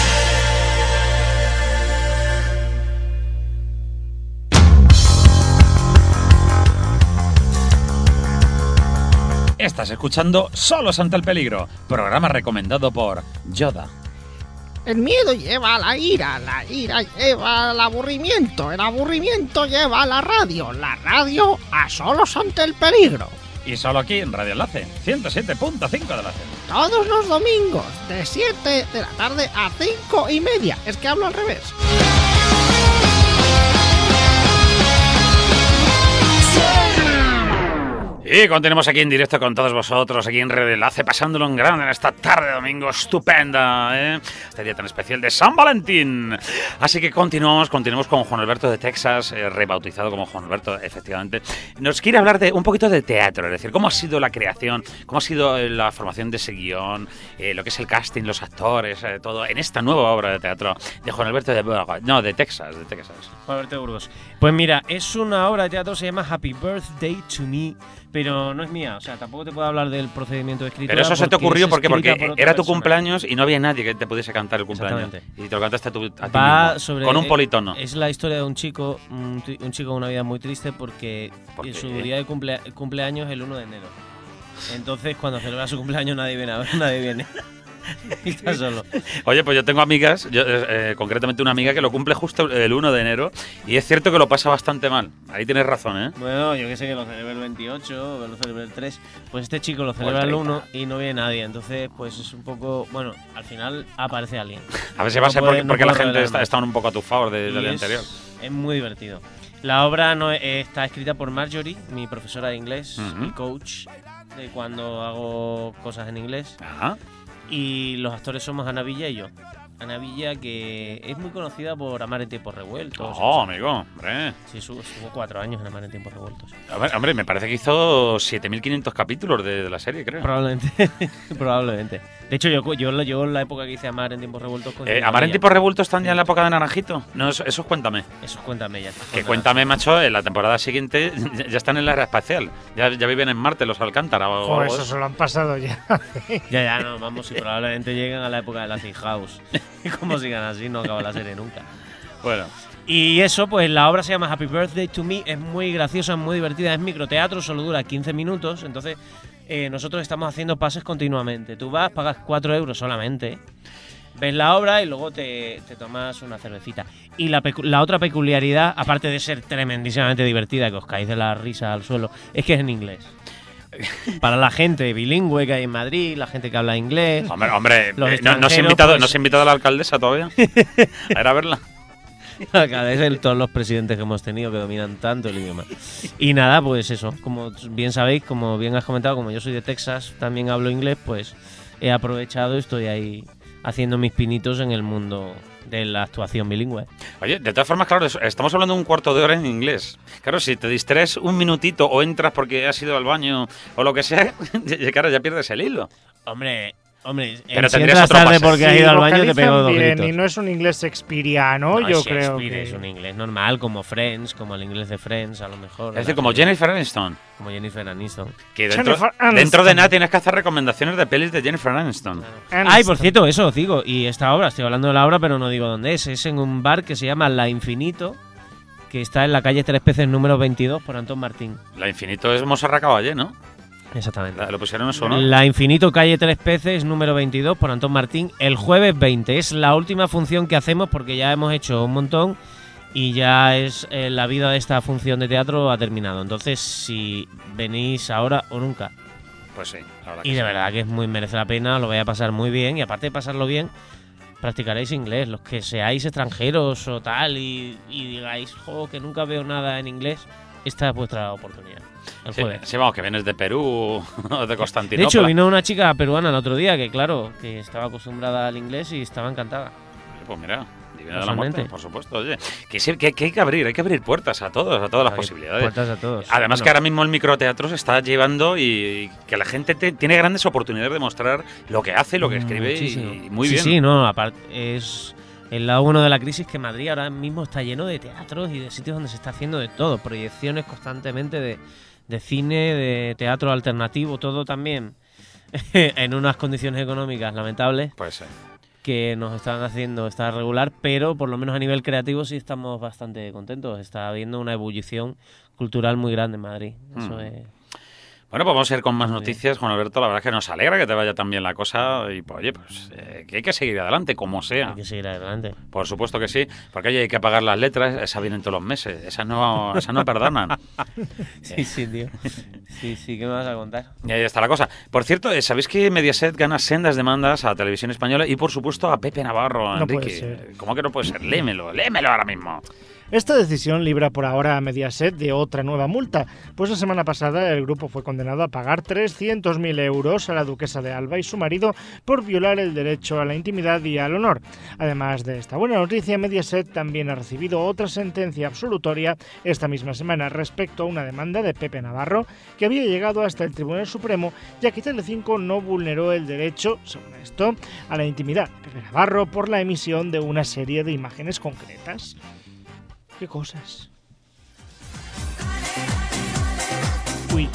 Estás escuchando Solos ante el peligro, programa recomendado por Yoda. El miedo lleva a la ira, la ira lleva al aburrimiento, el aburrimiento lleva a la radio, la radio a Solos ante el peligro. Y solo aquí en Radio Enlace, ciento siete punto cinco de la F M. Todos los domingos, de siete de la tarde a cinco y media. Es que hablo al revés. Y continuamos aquí en directo con todos vosotros, aquí en Radio Enlace, pasándolo en grande en esta tarde de domingo estupenda, ¿eh? Este día tan especial de San Valentín. Así que continuamos, continuamos con Juan Alberto de Texas, eh, rebautizado como Juan Alberto, efectivamente. Nos quiere hablar de un poquito de teatro, es decir, cómo ha sido la creación, cómo ha sido eh, la formación de ese guión, eh, lo que es el casting, los actores, eh, todo, en esta nueva obra de teatro de Juan Alberto de Burgos, no, de Texas, de Texas. Juan Alberto de Burgos. Pues mira, es una obra de teatro, se llama Happy Birthday to Me, pero no es mía, o sea, tampoco te puedo hablar del procedimiento de escritura. Pero eso se te ocurrió es porque, porque escrita por otra era tu persona. cumpleaños y no había nadie que te pudiese cantar el cumpleaños. Exactamente. Y te lo cantaste a, tu, a ti Va mismo, sobre, con un politono. Es la historia de un chico, un, tri- un chico con una vida muy triste porque ¿Por qué? su día de cumplea- cumpleaños es el uno de enero. Entonces, cuando celebra su cumpleaños nadie viene a ver, nadie viene. Y está solo. Oye, pues yo tengo amigas, yo, eh, concretamente una amiga que lo cumple justo el uno de enero y es cierto que lo pasa bastante mal. Ahí tienes razón, ¿eh? Bueno, yo que sé que lo celebra el veintiocho, o lo celebra el tres. Pues este chico lo celebra el el treinta. uno y no viene nadie. Entonces, pues es un poco. Bueno, al final aparece alguien. A ver si No va a ser puede- porque, no porque la puedo gente revelar está, más. está un poco a tu favor de, Y del día es, anterior. es muy divertido. La obra no es- está escrita por Marjorie, mi profesora de inglés Ujú. y coach de cuando hago cosas en inglés. Ajá. Y los actores somos Ana Villa y yo. Ana Villa, que es muy conocida por Amar en tiempos revueltos. Oh, amigo, hombre. Sí, estuvo, estuvo cuatro años en Amar en tiempos revueltos. A ver, hombre, me parece que hizo siete mil quinientos capítulos de, de la serie, creo. Probablemente. Probablemente. De hecho, yo, yo, yo en la época que hice Amar en tiempos revueltos. con Eh, Ana ¿Amar en Villa. tiempos revueltos están ya en la época de Naranjito? No, eso, eso cuéntame. Eso cuéntame ya. Que cuéntame, macho, en la temporada siguiente ya ya están en la era espacial. Ya, ya viven en Marte los Alcántara o Joder, algo eso de se lo han pasado ya. Ya, ya, no, vamos, y probablemente lleguen a la época de la Acid House. Y como sigan así, no acaba la serie nunca. Bueno, Y eso, pues la obra se llama Happy Birthday to Me, es muy graciosa, muy divertida, es microteatro, solo dura quince minutos, entonces eh, nosotros estamos haciendo pases continuamente. Tú vas, pagas cuatro euros solamente, ves la obra y luego te, te tomas una cervecita. Y la, pecu- la otra peculiaridad, aparte de ser tremendísimamente divertida, que os caéis de la risa al suelo, es que es en inglés. Para la gente bilingüe que hay en Madrid, la gente que habla inglés. hombre, hombre Los eh, no, no, se ha extranjeros, invitado, pues- no se ha invitado a la alcaldesa todavía a ir a verla. Cada vez el- todos los presidentes que hemos tenido que dominan tanto el idioma. Y nada, pues eso, como bien sabéis, como bien has comentado, como yo soy de Texas, también hablo inglés, pues he aprovechado y estoy ahí haciendo mis pinitos en el mundo de la actuación bilingüe. Oye, de todas formas, claro, es- estamos hablando de un cuarto de hora en inglés. Claro, si te distraes un minutito o entras porque has ido al baño o lo que sea, ya- claro, ya pierdes el hilo. Hombre, hombre, Pero si tendrías entras otro tarde pase. porque has Sí, ido al baño te vocalizan pego dos bien gritos. y no es un inglés shakespeariano, No, yo creo Shakespeare que... es un inglés normal, como Friends, como el inglés de Friends, a lo mejor. Es decir, la como serie- Jennifer Aniston. Como Jennifer Aniston. Que dentro, Jennifer Aniston. dentro de nada tienes que hacer recomendaciones de pelis de Jennifer Aniston. Aniston. Ay, por cierto, eso os digo. Y esta obra, estoy hablando de la obra, pero no digo dónde es. Es en un bar que se llama La Infinito, que está en la calle Tres Peces número veintidós por Antón Martín. La Infinito es Montserrat Caballé, ¿no? Exactamente. La- lo pusieron eso, ¿no? La Infinito, calle Tres Peces número veintidós por Antón Martín, el jueves veinte. Es la última función que hacemos porque ya hemos hecho un montón y ya es eh, la vida de esta función de teatro ha terminado. Entonces, si venís ahora o nunca. Pues sí, la verdad que Y de sí. verdad que es muy merece la pena, lo vais a pasar muy bien y aparte de pasarlo bien, practicaréis inglés. Los que seáis extranjeros o tal y, y digáis, jo, que nunca veo nada en inglés, esta es vuestra oportunidad. El Sí, jueves. sí, vamos, que vienes de Perú o de De Constantinopla. hecho, vino una chica peruana el otro día que, claro, que estaba acostumbrada al inglés y estaba encantada. Pues mira, divina de la Casualmente. muerte, por supuesto. Oye, que, sí, que, que hay que abrir, hay que abrir puertas a todos, a todas las Hay posibilidades. Puertas a todos. Además Bueno, que ahora mismo el microteatro se está llevando y, y que la gente te- tiene grandes oportunidades de mostrar lo que hace, lo que escribe muchísimo. y muy sí, bien. Sí, no, aparte es el lado bueno de la crisis que Madrid ahora mismo está lleno de teatros y de sitios donde se está haciendo de todo, proyecciones constantemente de, de cine, de teatro alternativo, todo también en unas condiciones económicas lamentables Pues sí. que nos están haciendo estar regular, pero por lo menos a nivel creativo sí estamos bastante contentos. Está habiendo una ebullición cultural muy grande en Madrid. Eso Mm. es. Bueno, pues vamos a ir con más Muy noticias, Juan Alberto. La verdad es que nos alegra que te vaya tan bien la cosa y, pues, oye, pues eh, que hay que seguir adelante, como sea. Hay que seguir adelante. Por supuesto que sí, porque oye, hay que pagar las letras, esas vienen todos los meses, esas no, esas no perdonan. Sí, sí, tío. Sí, sí, ¿qué me vas a contar? Y ahí está la cosa. Por cierto, eh, ¿sabéis que Mediaset gana sendas demandas a Televisión Española y, por supuesto, a Pepe Navarro, No Enrique? puede ser. ¿Cómo que no puede ser? Léemelo, léemelo ahora mismo. Esta decisión libra por ahora a Mediaset de otra nueva multa, pues la semana pasada el grupo fue condenado a pagar trescientos mil euros a la duquesa de Alba y su marido por violar el derecho a la intimidad y al honor. Además de esta buena noticia, Mediaset también ha recibido otra sentencia absolutoria esta misma semana respecto a una demanda de Pepe Navarro que había llegado hasta el Tribunal Supremo, ya que Telecinco no vulneró el derecho, según esto, a la intimidad de Pepe Navarro por la emisión de una serie de imágenes concretas. ¿Qué cosas? Uy.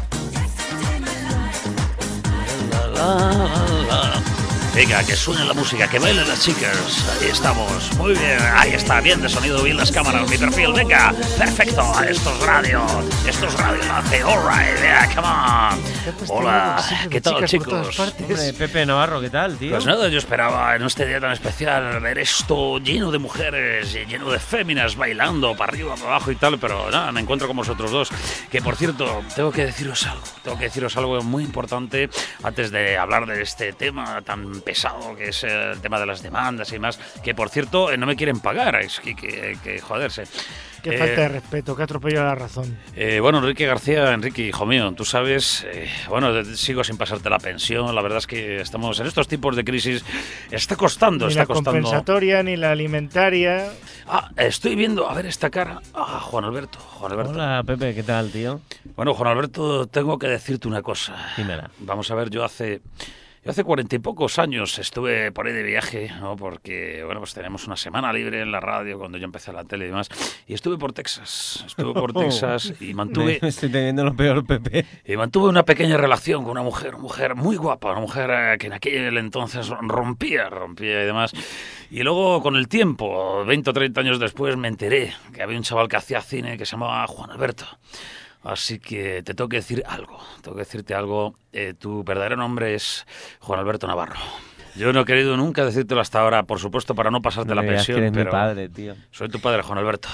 Venga, que suene la música, que bailen las chicas. Ahí estamos. Muy bien. Ahí está. Bien de sonido, bien las cámaras, mi perfil. Venga. Perfecto. Esto es radio. Esto es radio. Hace alright. Yeah, come on. Hola. ¿Qué tal, chicos? Hombre, Pepe Navarro, ¿qué tal, tío? Pues nada, yo esperaba en este día tan especial ver esto lleno de mujeres, y lleno de féminas bailando para arriba, para abajo y tal, pero nada, me encuentro con vosotros dos. Que por cierto, tengo que deciros algo, tengo que deciros algo muy importante antes de hablar de este tema tan pesado que es el tema de las demandas y más, que por cierto eh, no me quieren pagar, es que, que, que joderse. Qué Eh, falta de respeto, que atropello a la razón. Eh, bueno, Enrique García, Enrique, hijo mío, tú sabes, eh, bueno, sigo sin pasarte la pensión, la verdad es que estamos en estos tipos de crisis, está costando, Ni está la costando. compensatoria, ni la alimentaria. Ah, estoy viendo, a ver esta cara, ah, Juan Alberto, Juan Alberto. Hola, Pepe, ¿qué tal, tío? Bueno, Juan Alberto, tengo que decirte una cosa. Dímela. Vamos a ver, yo hace... Yo hace cuarenta y pocos años estuve por ahí de viaje, ¿no? Porque, bueno, pues tenemos una semana libre en la radio cuando yo empecé la tele y demás. Y estuve por Texas, estuve por Texas y mantuve... Me estoy teniendo lo peor, Pepe. Y mantuve una pequeña relación con una mujer, una mujer muy guapa, una mujer eh, que en aquel entonces rompía, rompía y demás. Y luego, con el tiempo, veinte o treinta años después, me enteré que había un chaval que hacía cine que se llamaba Juan Alberto. Así que te tengo que decir algo, tengo que decirte algo. Eh, tu verdadero nombre es Juan Alberto Navarro. Yo no he querido nunca decírtelo hasta ahora, por supuesto, para no pasarte No la me digas que pensión, eres mi pero padre, tío. soy tu padre, Juan Alberto.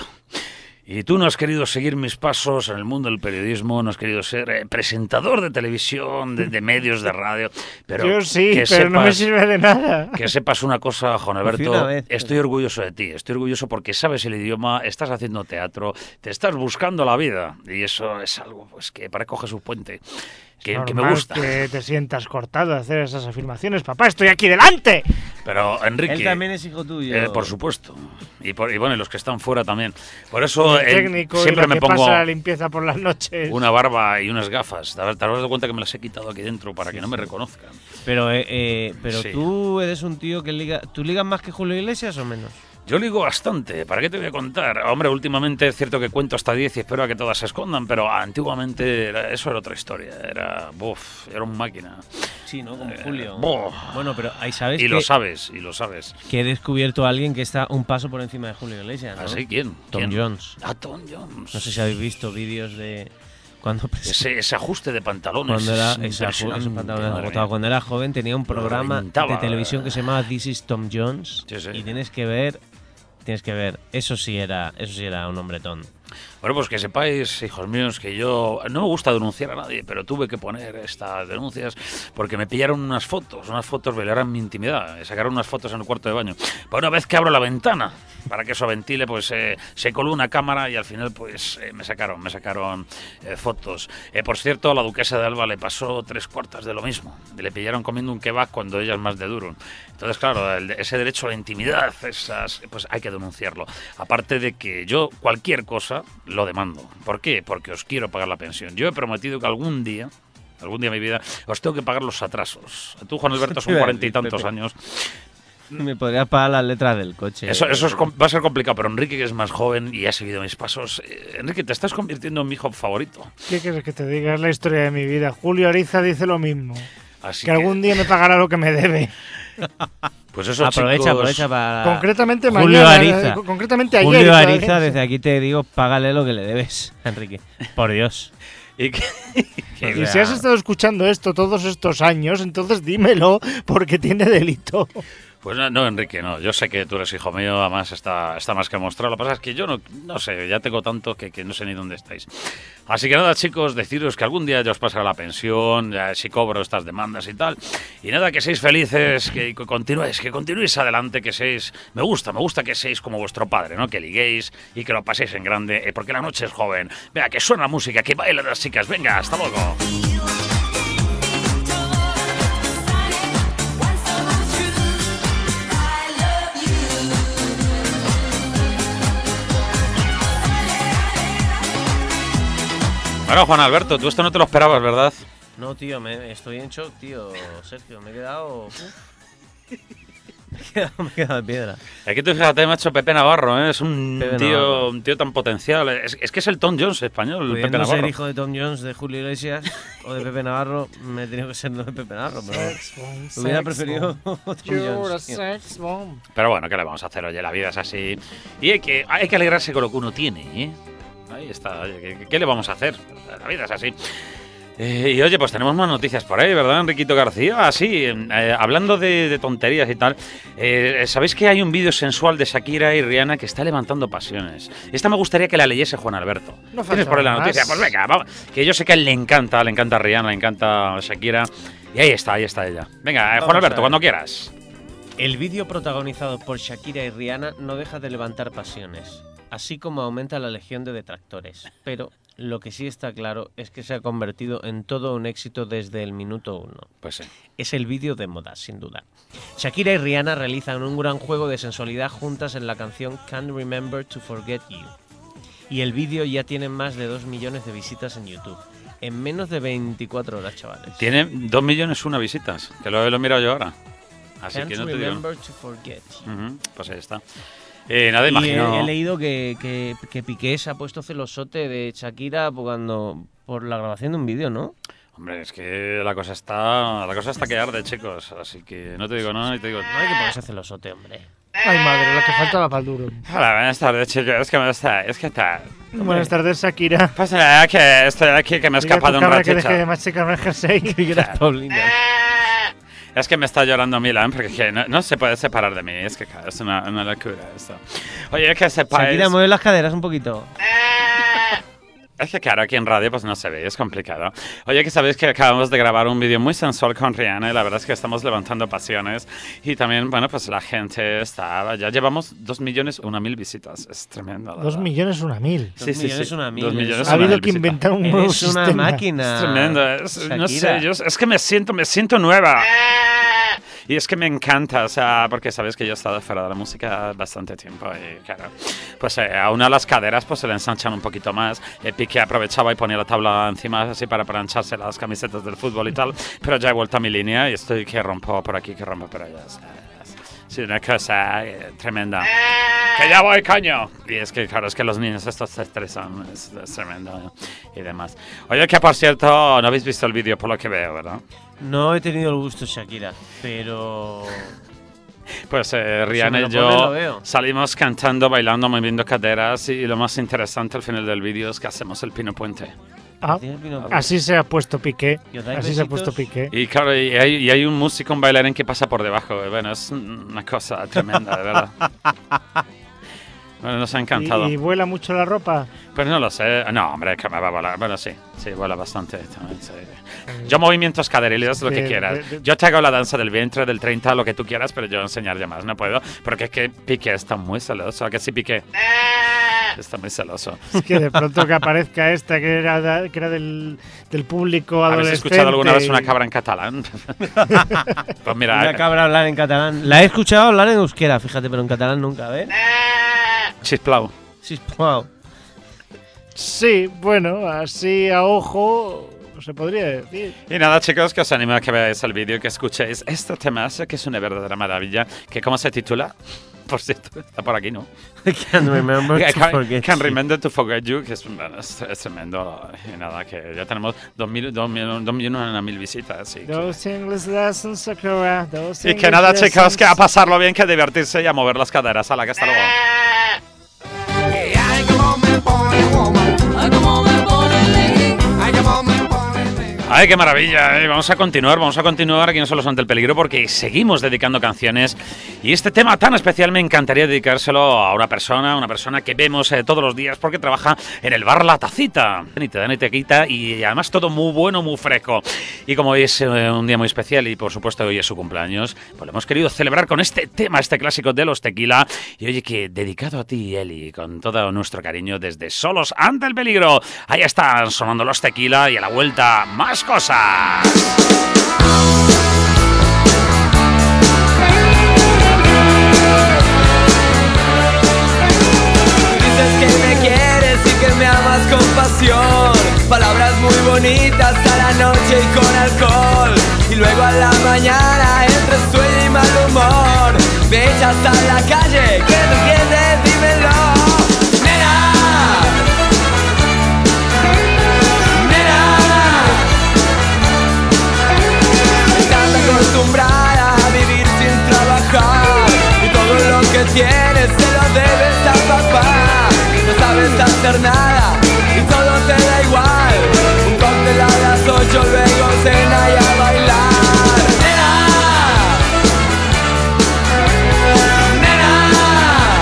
Y tú no has querido seguir mis pasos en el mundo del periodismo, no has querido ser eh, presentador de televisión, de, de medios, de radio. Pero Yo sí, que pero no me sepas- sirve de nada. Que sepas una cosa, Juan Fui Alberto, una vez. estoy orgulloso de ti, estoy orgulloso porque sabes el idioma, estás haciendo teatro, te estás buscando la vida y eso es algo pues que para coger su puente, que, que me Normal gusta. que te sientas cortado de hacer esas afirmaciones. Papá, estoy aquí delante. Pero Enrique, Él también es hijo tuyo. eh, por supuesto, y, por, y bueno, y los que están fuera también. Por eso El eh, técnico y siempre la me que pongo pasa la limpieza por las noches. una barba y unas gafas. Te habrás dado cuenta que me las he quitado aquí dentro para que no me reconozcan. Pero, eh, eh, pero Sí. tú eres un tío que liga... ¿Tú ligas más que Julio Iglesias o menos? Yo ligo bastante, ¿para qué te voy a contar? Hombre, últimamente es cierto que cuento hasta diez y espero a que todas se escondan, pero antiguamente era- eso era otra historia, era, buf, era un máquina. Sí, ¿no? Como Eh, Julio. buh. Bueno, pero ahí sabes Y que, lo sabes, y lo sabes. que he descubierto a alguien que está un paso por encima de Julio Iglesias, ¿no? ¿Así quién? Tom ¿Quién? Jones. Ah, Tom Jones. No sé si habéis visto vídeos de cuando pres- Ese, ese ajuste de pantalones. cuando era es ese aju- impresionante, esos pantalones madre agotados. mía. Cuando era joven tenía un programa reventaba. de televisión que se llamaba This is Tom Jones Sí, sí. y tienes que ver tienes que ver eso sí era eso sí era un hombretón. Bueno, pues que sepáis, hijos míos, que yo no me gusta denunciar a nadie, pero tuve que poner estas denuncias porque me pillaron unas fotos, unas fotos velaran mi intimidad, me sacaron unas fotos en el cuarto de baño. Pero una vez que abro la ventana para que eso ventile, pues eh, se coló una cámara y al final pues eh, me sacaron, me sacaron eh, fotos. Eh, por cierto, a la duquesa de Alba le pasó tres cuartas de lo mismo. Le pillaron comiendo un kebab cuando ella es más de duro. Entonces, claro, el- ese derecho a la intimidad, esas, pues hay que denunciarlo. Aparte de que yo cualquier cosa lo demando. ¿Por qué? Porque os quiero pagar la pensión. Yo he prometido que algún día, algún día de mi vida, os tengo que pagar los atrasos. Tú, Juan Alberto, son cuarenta y tantos Pepe. años. Me podría pagar las letras del coche. Eso, eso es com- va a ser complicado, pero Enrique, que es más joven y ha seguido mis pasos, eh, Enrique, te estás convirtiendo en mi hijo favorito. ¿Qué quieres que te diga? Es la historia de mi vida. Julio Ariza dice lo mismo. Así Que algún día me pagará lo que me debe. Pues eso, aprovecha, chicos, aprovecha para Concretamente Julio mañana. Ariza. eh, concretamente ayer. Julio ¿sabes? Ariza, desde aquí te digo, págale lo que le debes, Enrique. Por Dios. Y, que- Y si has estado escuchando esto todos estos años, entonces dímelo, porque tiene delito. Pues no, no, Enrique, no. Yo sé que tú eres hijo mío, además está, está más que mostrado. Lo que pasa es que yo no, no sé, ya tengo tanto que, que no sé ni dónde estáis. Así que nada, chicos, deciros que algún día ya os pasará la pensión, ya si cobro estas demandas y tal. Y nada, que seáis felices, que continuéis, que continuéis adelante, que seáis... Me gusta, me gusta que seáis como vuestro padre, ¿no? Que liguéis y que lo paséis en grande, eh, porque la noche es joven. Venga, que suena la música, que bailen las chicas. Venga, hasta luego. Bueno, Juan Alberto, tú esto no te lo esperabas, ¿verdad? No, tío, me estoy en shock, tío. Sergio, me he quedado... uf. me, he quedado me he quedado de piedra. Aquí tú fíjate, macho, Pepe Navarro, ¿eh? Es un Pepe tío, Navarro. un tío tan potencial. Es, es que es el Tom Jones español, el Pepe Pudiendo Navarro. ser hijo de Tom Jones, de Julio Iglesias o de Pepe Navarro, me he tenido que ser no de Pepe Navarro, pero Sex bomb, hubiera sex preferido bomb. Tom You're a Jones. tío. sex bomb. Pero bueno, ¿qué le vamos a hacer? Oye, la vida es así. Y hay que, hay que alegrarse con lo que uno tiene, ¿eh? Ahí está, oye, ¿qué, qué le vamos a hacer? La vida es así. Eh, y oye, pues tenemos más noticias por ahí, ¿verdad, Enriquito García? Ah, sí, eh, hablando de, de tonterías y tal, eh, ¿sabéis que hay un vídeo sensual de Shakira y Rihanna que está levantando pasiones? Esta me gustaría que la leyese Juan Alberto. No ¿Tienes por ahí la faltaba noticia? más. Pues venga, vamos, que yo sé que a él le encanta, le encanta a Rihanna, le encanta a Shakira. Y ahí está, ahí está ella. Venga, eh, Vamos Juan a Alberto, ver. cuando quieras. El vídeo protagonizado por Shakira y Rihanna no deja de levantar pasiones, así como aumenta la legión de detractores. Pero lo que sí está claro es que se ha convertido en todo un éxito desde el minuto uno. Pues sí. Es el vídeo de moda, sin duda. Shakira y Rihanna realizan un gran juego de sensualidad juntas en la canción Can't Remember to Forget You. Y el vídeo ya tiene más de dos millones de visitas en YouTube. En menos de veinticuatro horas, chavales. Tiene dos millones una visitas, que lo, lo he mirado yo ahora. Así Can't que no te digo. Remember to Forget You. Ujú, pues ahí está. Eh, nada, Y he, imagino. he leído que, que, que Piqué se ha puesto celosote de Shakira cuando, por la grabación de un vídeo, ¿no? Hombre, es que la cosa está la cosa está que arde, chicos. Así que no te digo nada y te digo. No hay que ponerse celosote, hombre. Ay, madre, lo que faltaba para el duro. Hola, buenas tardes, chicos. Es que me está, es que está. Buenas tardes, Shakira. Pues nada, que estoy aquí, que me he Diga a tu escapado un cabra que deje de ratito. machacarme el jersey. Gracias, Paulina. Es que me está llorando Milan porque es que no, no se puede separar de mí. Es que claro, es una, una locura esto. Oye, que sepáis. Shakira, mueve las caderas un poquito. Es que claro, aquí en radio pues no se ve, es complicado. Oye, que sabéis que acabamos de grabar un vídeo muy sensual con Rihanna y la verdad es que estamos levantando pasiones. Y también, bueno, pues la gente está... Ya llevamos dos millones, una mil visitas. Es tremendo. la Dos verdad. millones, una mil. Dos millones, una mil. Dos millones, Ha una habido mil que visitas. inventar un nuevo Eres una sistema. máquina. Es tremendo. es- no Shakira. sé, yo, es que me siento, me siento nueva. Y es que me encanta, o sea, porque sabes que yo he estado fuera de la música bastante tiempo y claro, pues eh, a una de las caderas pues se le ensanchan un poquito más. Eh, Piqué aprovechaba y ponía la tabla encima así para plancharse las camisetas del fútbol y tal, pero ya he vuelto a mi línea y estoy que rompo por aquí, que rompo por allá. O sea, es- sí, una cosa eh, tremenda. ¡Que ya voy, coño! Y es que, claro, es que los niños estos se estresan, es, es tremendo ¿eh? Y demás. Oye, que por cierto, no habéis visto el vídeo por lo que veo, ¿verdad? No he tenido el gusto, Shakira, pero... Pues eh, Rihanna me lo y pone, yo lo veo. salimos cantando, bailando, moviendo caderas y lo más interesante al final del vídeo es que hacemos el Pino Puente. Ah, ¿Tienes vino? así se ha puesto Piqué. ¿Y os dais Así se ha besitos? puesto Piqué. Y claro, y hay, y hay un músico, un bailarín que pasa por debajo. Bueno, es una cosa tremenda, de verdad. Bueno, nos ha encantado. ¿Y, y vuela mucho la ropa? Pues no lo sé. No, hombre, que me va a volar. Bueno, sí, sí, vuela bastante. También, sí. Yo movimientos caderiles, lo que De- quieras. de- de- Yo te hago la danza del vientre, del treinta, lo que tú quieras, pero yo enseñar ya más no puedo. Porque es que Piqué está muy celoso. ¿A que sí, Piqué? Está muy celoso. Es que de pronto que aparezca esta que era, da- que era del, del público ¿Habéis adolescente. escuchado alguna vez una y- cabra en catalán? Pues mira, Una eh, cabra hablar en catalán. La he escuchado hablar en euskera, fíjate, pero en catalán nunca, ¿ves? Chisplau. Sisplau. Sí, bueno, así a ojo se podría decir. Y nada, chicos, que os animo a que veáis el vídeo y que escuchéis este temazo, que es una verdadera maravilla. Que ¿Cómo se titula? Por cierto, está por aquí, ¿no? Can't remember to Can, forget can you. remember to forget you, que es, bueno, es, es tremendo. Y nada, que ya tenemos dos mil, dos mil, dos millones, una mil visitas. Así que, Those English lessons, Sakura. Those y que English nada, chicos, lessons. que a pasarlo bien, que a divertirse y a mover las caderas. A la que hasta luego. Ay, qué maravilla, ¿eh? Vamos a continuar, vamos a continuar aquí en Solos ante el peligro porque seguimos dedicando canciones y este tema tan especial me encantaría dedicárselo a una persona, una persona que vemos eh, todos los días porque trabaja en el bar La Tacita. Ni te da ni te quita y además todo muy bueno, muy fresco. Y como hoy es eh, un día muy especial y por supuesto hoy es su cumpleaños, pues lo hemos querido celebrar con este tema, este clásico de los Tequila. Y oye, que dedicado a ti, Eli, con todo nuestro cariño desde Solos ante el peligro. Ahí están sonando los Tequila y a la vuelta más cosas. Dices que me quieres y que me amas con pasión. Palabras muy bonitas a la noche y con alcohol. Y luego a la mañana entre sueño y mal humor me echas a la calle, ¿qué no entiendes? Dímelo. Acostumbrada a vivir sin trabajar y todo lo que tienes se lo debes a papá. No sabes hacer nada y todo te da igual. Un cóctel a las ocho, luego cena y a bailar. Nena, nena,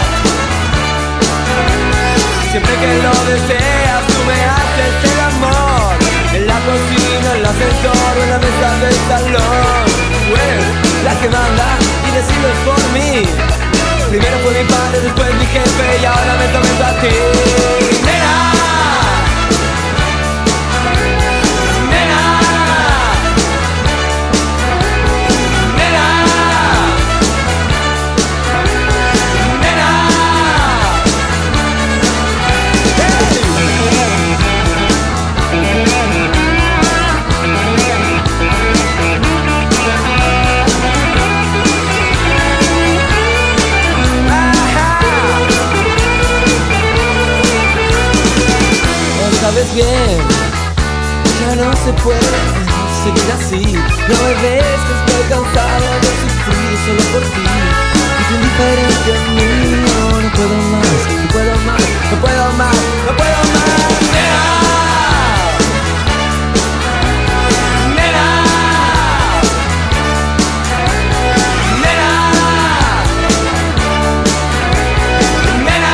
siempre que lo deseas tú me haces el amor. En la cocina, en el ascensor o en la mesa del salón. Tú eres la que manda y decides por mí. Primero fue mi padre, después mi jefe y ahora me someto a ti. Nena, nena, nena, nena. Sabes bien, ya no se puede seguir así. No me ves que estoy cansado de sufrir solo por ti. Es indiferente a mí, no, no puedo más, no puedo más, no puedo más, no puedo más. Nena, nena, nena, nena.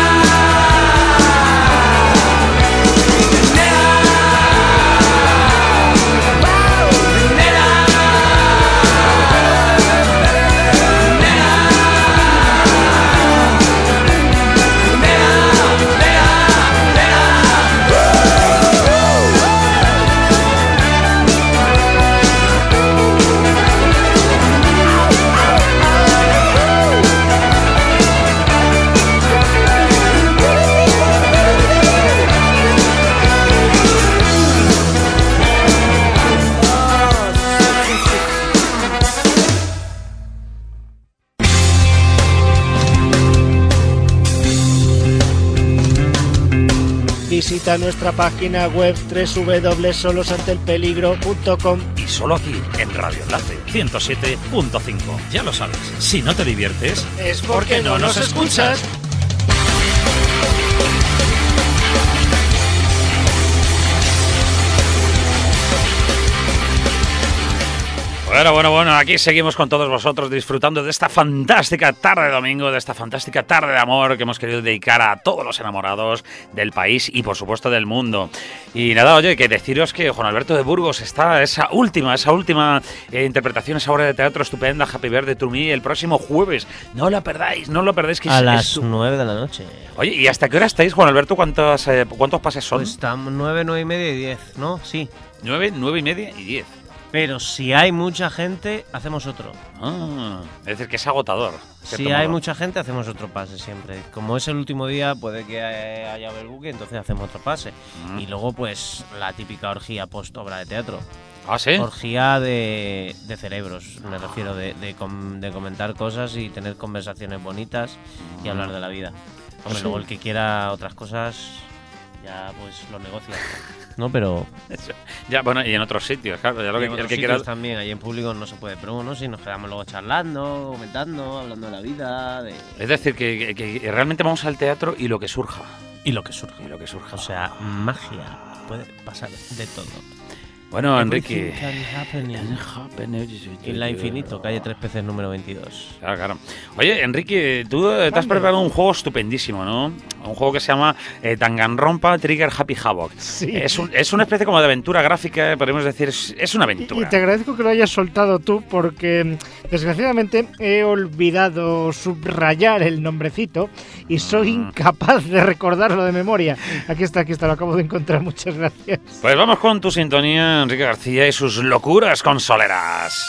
Visita nuestra página web doble u doble u doble u punto solos ante el peligro punto com. Y solo aquí, en Radio Enlace ciento siete punto cinco. Ya lo sabes, si no te diviertes, Es porque no nos escuchas. Bueno, bueno, bueno, aquí seguimos con todos vosotros disfrutando de esta fantástica tarde de domingo, de esta fantástica tarde de amor que hemos querido dedicar a todos los enamorados del país y por supuesto del mundo. Y nada, oye, que deciros que Juan Alberto de Burgos está esa última, esa última eh, interpretación, esa obra de teatro estupenda, Happy Birthday to Me, el próximo jueves. No la perdáis, no lo perdáis. Que A es, las es... nueve de la noche. Oye, ¿y hasta qué hora estáis, Juan Alberto? ¿Cuántos, eh, cuántos pases son? Pues estamos nueve, nueve y media y diez, ¿no? Sí. Nueve, nueve y media y diez. Pero si hay mucha gente, hacemos otro. Ah, es decir, que es agotador. Si hay mucha gente, hacemos otro pase siempre. Como es el último día, puede que haya overbooking, entonces hacemos otro pase. Mm. Y luego, pues, la típica orgía post-obra de teatro. ¿Ah, sí? Orgía de, de cerebros, me refiero, de, de, com- de comentar cosas y tener conversaciones bonitas y hablar de la vida. Hombre, Sí. luego el que quiera otras cosas, ya pues lo negocia. No, pero... Ya, bueno, y en otros sitios, claro. Ya lo y que, en el otros que sitios quiera... también, ahí en público no se puede, pero bueno, si nos quedamos luego charlando, comentando, hablando de la vida, de... Es decir, que, que- que realmente vamos al teatro y lo que surja. Y lo que surja. Y lo que surja. O sea, magia. Puede pasar de todo. Bueno, Enrique. En la Infinito, calle Tres Peces número veintidós. Claro, claro. Oye, Enrique, tú eh, te has preparado un juego estupendísimo, ¿no? Un juego que se llama eh, Danganronpa Trigger Happy Havoc. Sí. Es, un- es una especie como de aventura gráfica, podemos decir, es, es una Y, aventura. y te agradezco que lo hayas soltado tú porque desgraciadamente he olvidado subrayar el nombrecito y soy incapaz de recordarlo de memoria. Aquí está, aquí está, lo acabo de encontrar, muchas gracias. Pues vamos con tu sintonía, Enrique García y sus locuras consoleras.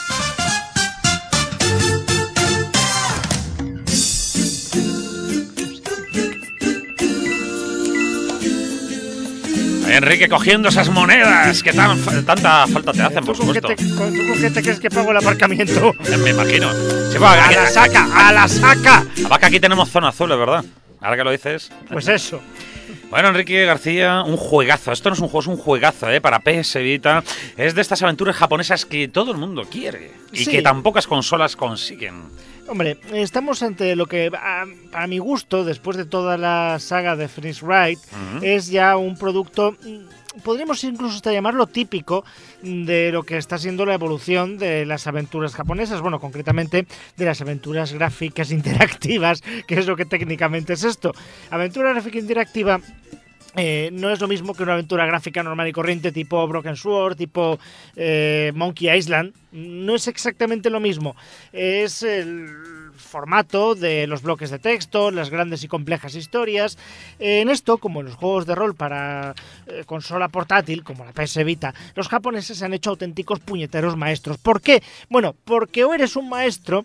Ay, Enrique, cogiendo esas monedas que tan, fa- tanta falta te hacen, por ¿Tú con, qué supuesto. te, con- ¿Tú con qué te crees que pago el aparcamiento? Eh, Me imagino. Sí, pues, ¡A aquí- la saca! ¡A la saca! Además que aquí tenemos zona azul, ¿es verdad? Ahora que lo dices. Pues eso. Bueno, Enrique García, un juegazo. Esto no es un juego, es un juegazo, ¿eh? Para P S Vita. Es de estas aventuras japonesas que todo el mundo quiere y Sí. que tan pocas consolas consiguen. Hombre, estamos ante lo que, a, a mi gusto, después de toda la saga de Phoenix Wright, Ujú. es ya un producto, mm, podríamos incluso hasta llamarlo típico de lo que está siendo la evolución de las aventuras japonesas, bueno, concretamente de las aventuras gráficas interactivas, que es lo que técnicamente es esto. Aventura gráfica interactiva eh, no es lo mismo que una aventura gráfica normal y corriente tipo Broken Sword, tipo eh, Monkey Island. No es exactamente lo mismo. Es el formato de los bloques de texto, las grandes y complejas historias. Eh, en esto, como en los juegos de rol para eh, consola portátil, como la P S Vita, los japoneses se han hecho auténticos puñeteros maestros. ¿Por qué? Bueno, porque o eres un maestro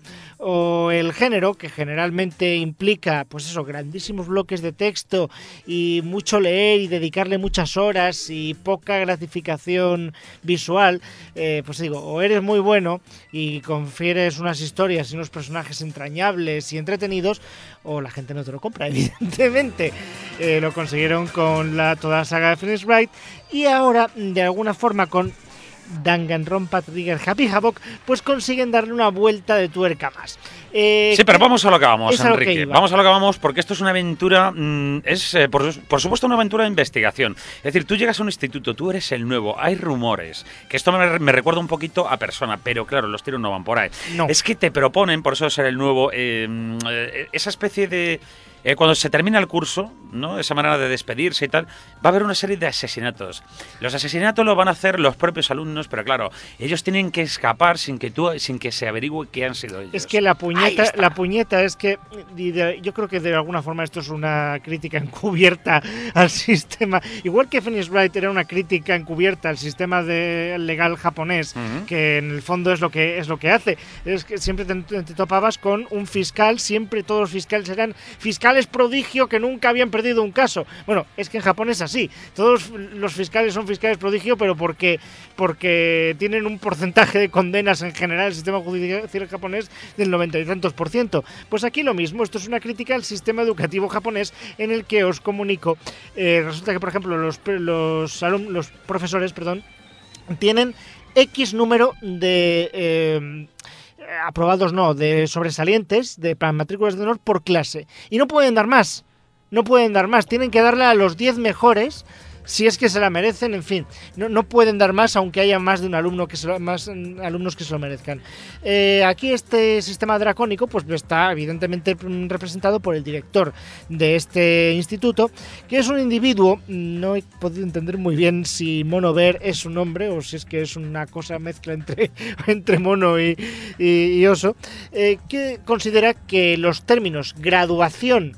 o el género, que generalmente implica, pues eso, grandísimos bloques de texto y mucho leer y dedicarle muchas horas y poca gratificación visual, eh, pues digo, o eres muy bueno y confieres unas historias y unos personajes entrañables y entretenidos, o la gente no te lo compra, evidentemente. Eh, lo consiguieron con la, toda la saga de Phoenix Wright y ahora, de alguna forma, con Danganronpa Trigger Happy Havoc, pues consiguen darle una vuelta de tuerca más. Eh, Sí, pero vamos a lo que vamos, es a lo que Enrique. iba. Vamos a lo que vamos porque esto es una aventura, mm, es eh, por, por supuesto una aventura de investigación. Es decir, tú llegas a un instituto, tú eres el nuevo, hay rumores, que esto me, me recuerda un poquito a Persona, pero claro, los tiros no van por ahí. No. Es que te proponen, por eso ser el nuevo, eh, mm, eh, esa especie de... eh, cuando se termina el curso, ¿no? Esa manera de despedirse y tal, va a haber una serie de asesinatos. Los asesinatos los van a hacer los propios alumnos, pero claro, ellos tienen que escapar sin que tú, sin que se averigüe qué han sido ellos. Es que la Ahí puñeta, está. la puñeta es que y de- yo creo que de alguna forma esto es una crítica encubierta al sistema, igual que Phoenix Wright era una crítica encubierta al sistema de, legal japonés, Ujú. que en el fondo es lo que es lo que hace, es que siempre te, te topabas con un fiscal, siempre todos los fiscales eran fiscales prodigio que nunca habían perdido un caso. Bueno, es que en Japón es así, todos los fiscales son fiscales prodigio, pero porque porque tienen un porcentaje de condenas en general el sistema judicial japonés del noventa y tantos por ciento. Pues aquí lo mismo, esto es una crítica al sistema educativo japonés en el que os comunico. Eh, resulta que, por ejemplo, los, los, alum- los profesores, perdón, tienen X número de... eh, aprobados no, de sobresalientes, de para matrículas de honor por clase. Y no pueden dar más. No pueden dar más. Tienen que darle a los diez mejores si es que se la merecen, en fin. No, no pueden dar más aunque haya más de un alumno que se lo- más mm, alumnos que se lo merezcan. Eh, aquí este sistema dracónico pues está evidentemente mm, representado por el director de este instituto, que es un individuo, no he podido entender muy bien si Mono Bear es un hombre o si es que es una cosa mezcla entre, entre mono y, y- y oso, eh, que considera que los términos graduación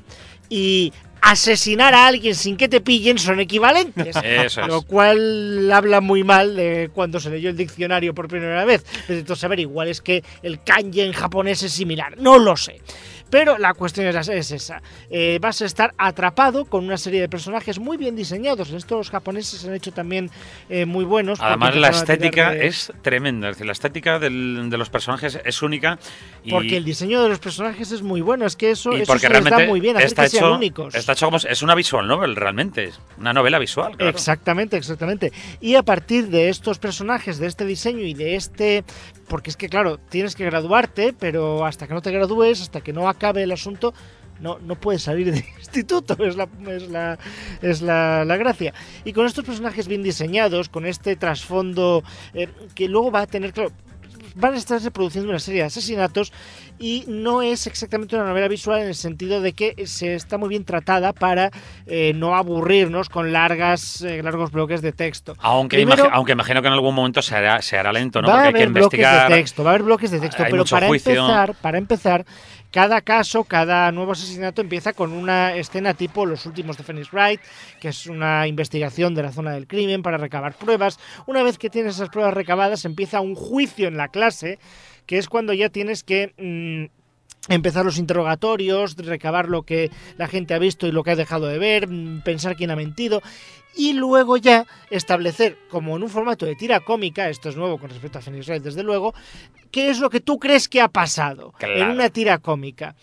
y asesinar a alguien sin que te pillen son equivalentes. Eso es. Lo cual habla muy mal de cuando se leyó el diccionario por primera vez. Necesito saber, igual es que el kanji en japonés es similar. No lo sé. Pero la cuestión es, es esa. Eh, vas a estar atrapado con una serie de personajes muy bien diseñados. Estos los japoneses se han hecho también eh, muy buenos. Además, porque la empezaron a estética tirar de- es tremenda. Es decir, la estética del- de los personajes es única. Y, Porque el diseño de los personajes es muy bueno. Es que eso, y eso porque se les realmente da muy bien. Hacer está que sean hecho, únicos. está hecho como. Es una visual novel, realmente. Es una novela visual, claro. Exactamente, exactamente. Y a partir de estos personajes, de este diseño y de este... Porque es que, claro, tienes que graduarte, pero hasta que no te gradúes, hasta que no acabe el asunto, No, no puede salir de instituto, es la, es la, es la, la gracia. Y con estos personajes bien diseñados, con este trasfondo eh, que luego va a tener, claro, van a estar reproduciendo una serie de asesinatos y no es exactamente una novela visual en el sentido de que se está muy bien tratada para eh, no aburrirnos con largas eh, largos bloques de texto. Aunque, Primero, imagi- aunque imagino que en algún momento se hará, se hará lento, ¿no? va a Porque hay que haber bloques investigar. de texto, va a haber bloques de texto, Hay pero mucho para juicio. empezar, para empezar, cada caso, cada nuevo asesinato empieza con una escena tipo Los últimos de Phoenix Wright, que es una investigación de la zona del crimen para recabar pruebas. Una vez que tienes esas pruebas recabadas, empieza un juicio en la clase, que es cuando ya tienes que mmm, empezar los interrogatorios, recabar lo que la gente ha visto y lo que ha dejado de ver, mmm, pensar quién ha mentido. Y luego ya establecer, como en un formato de tira cómica, esto es nuevo con respecto a Phoenix Wright, desde luego, qué es lo que tú crees que ha pasado Claro. en una tira cómica.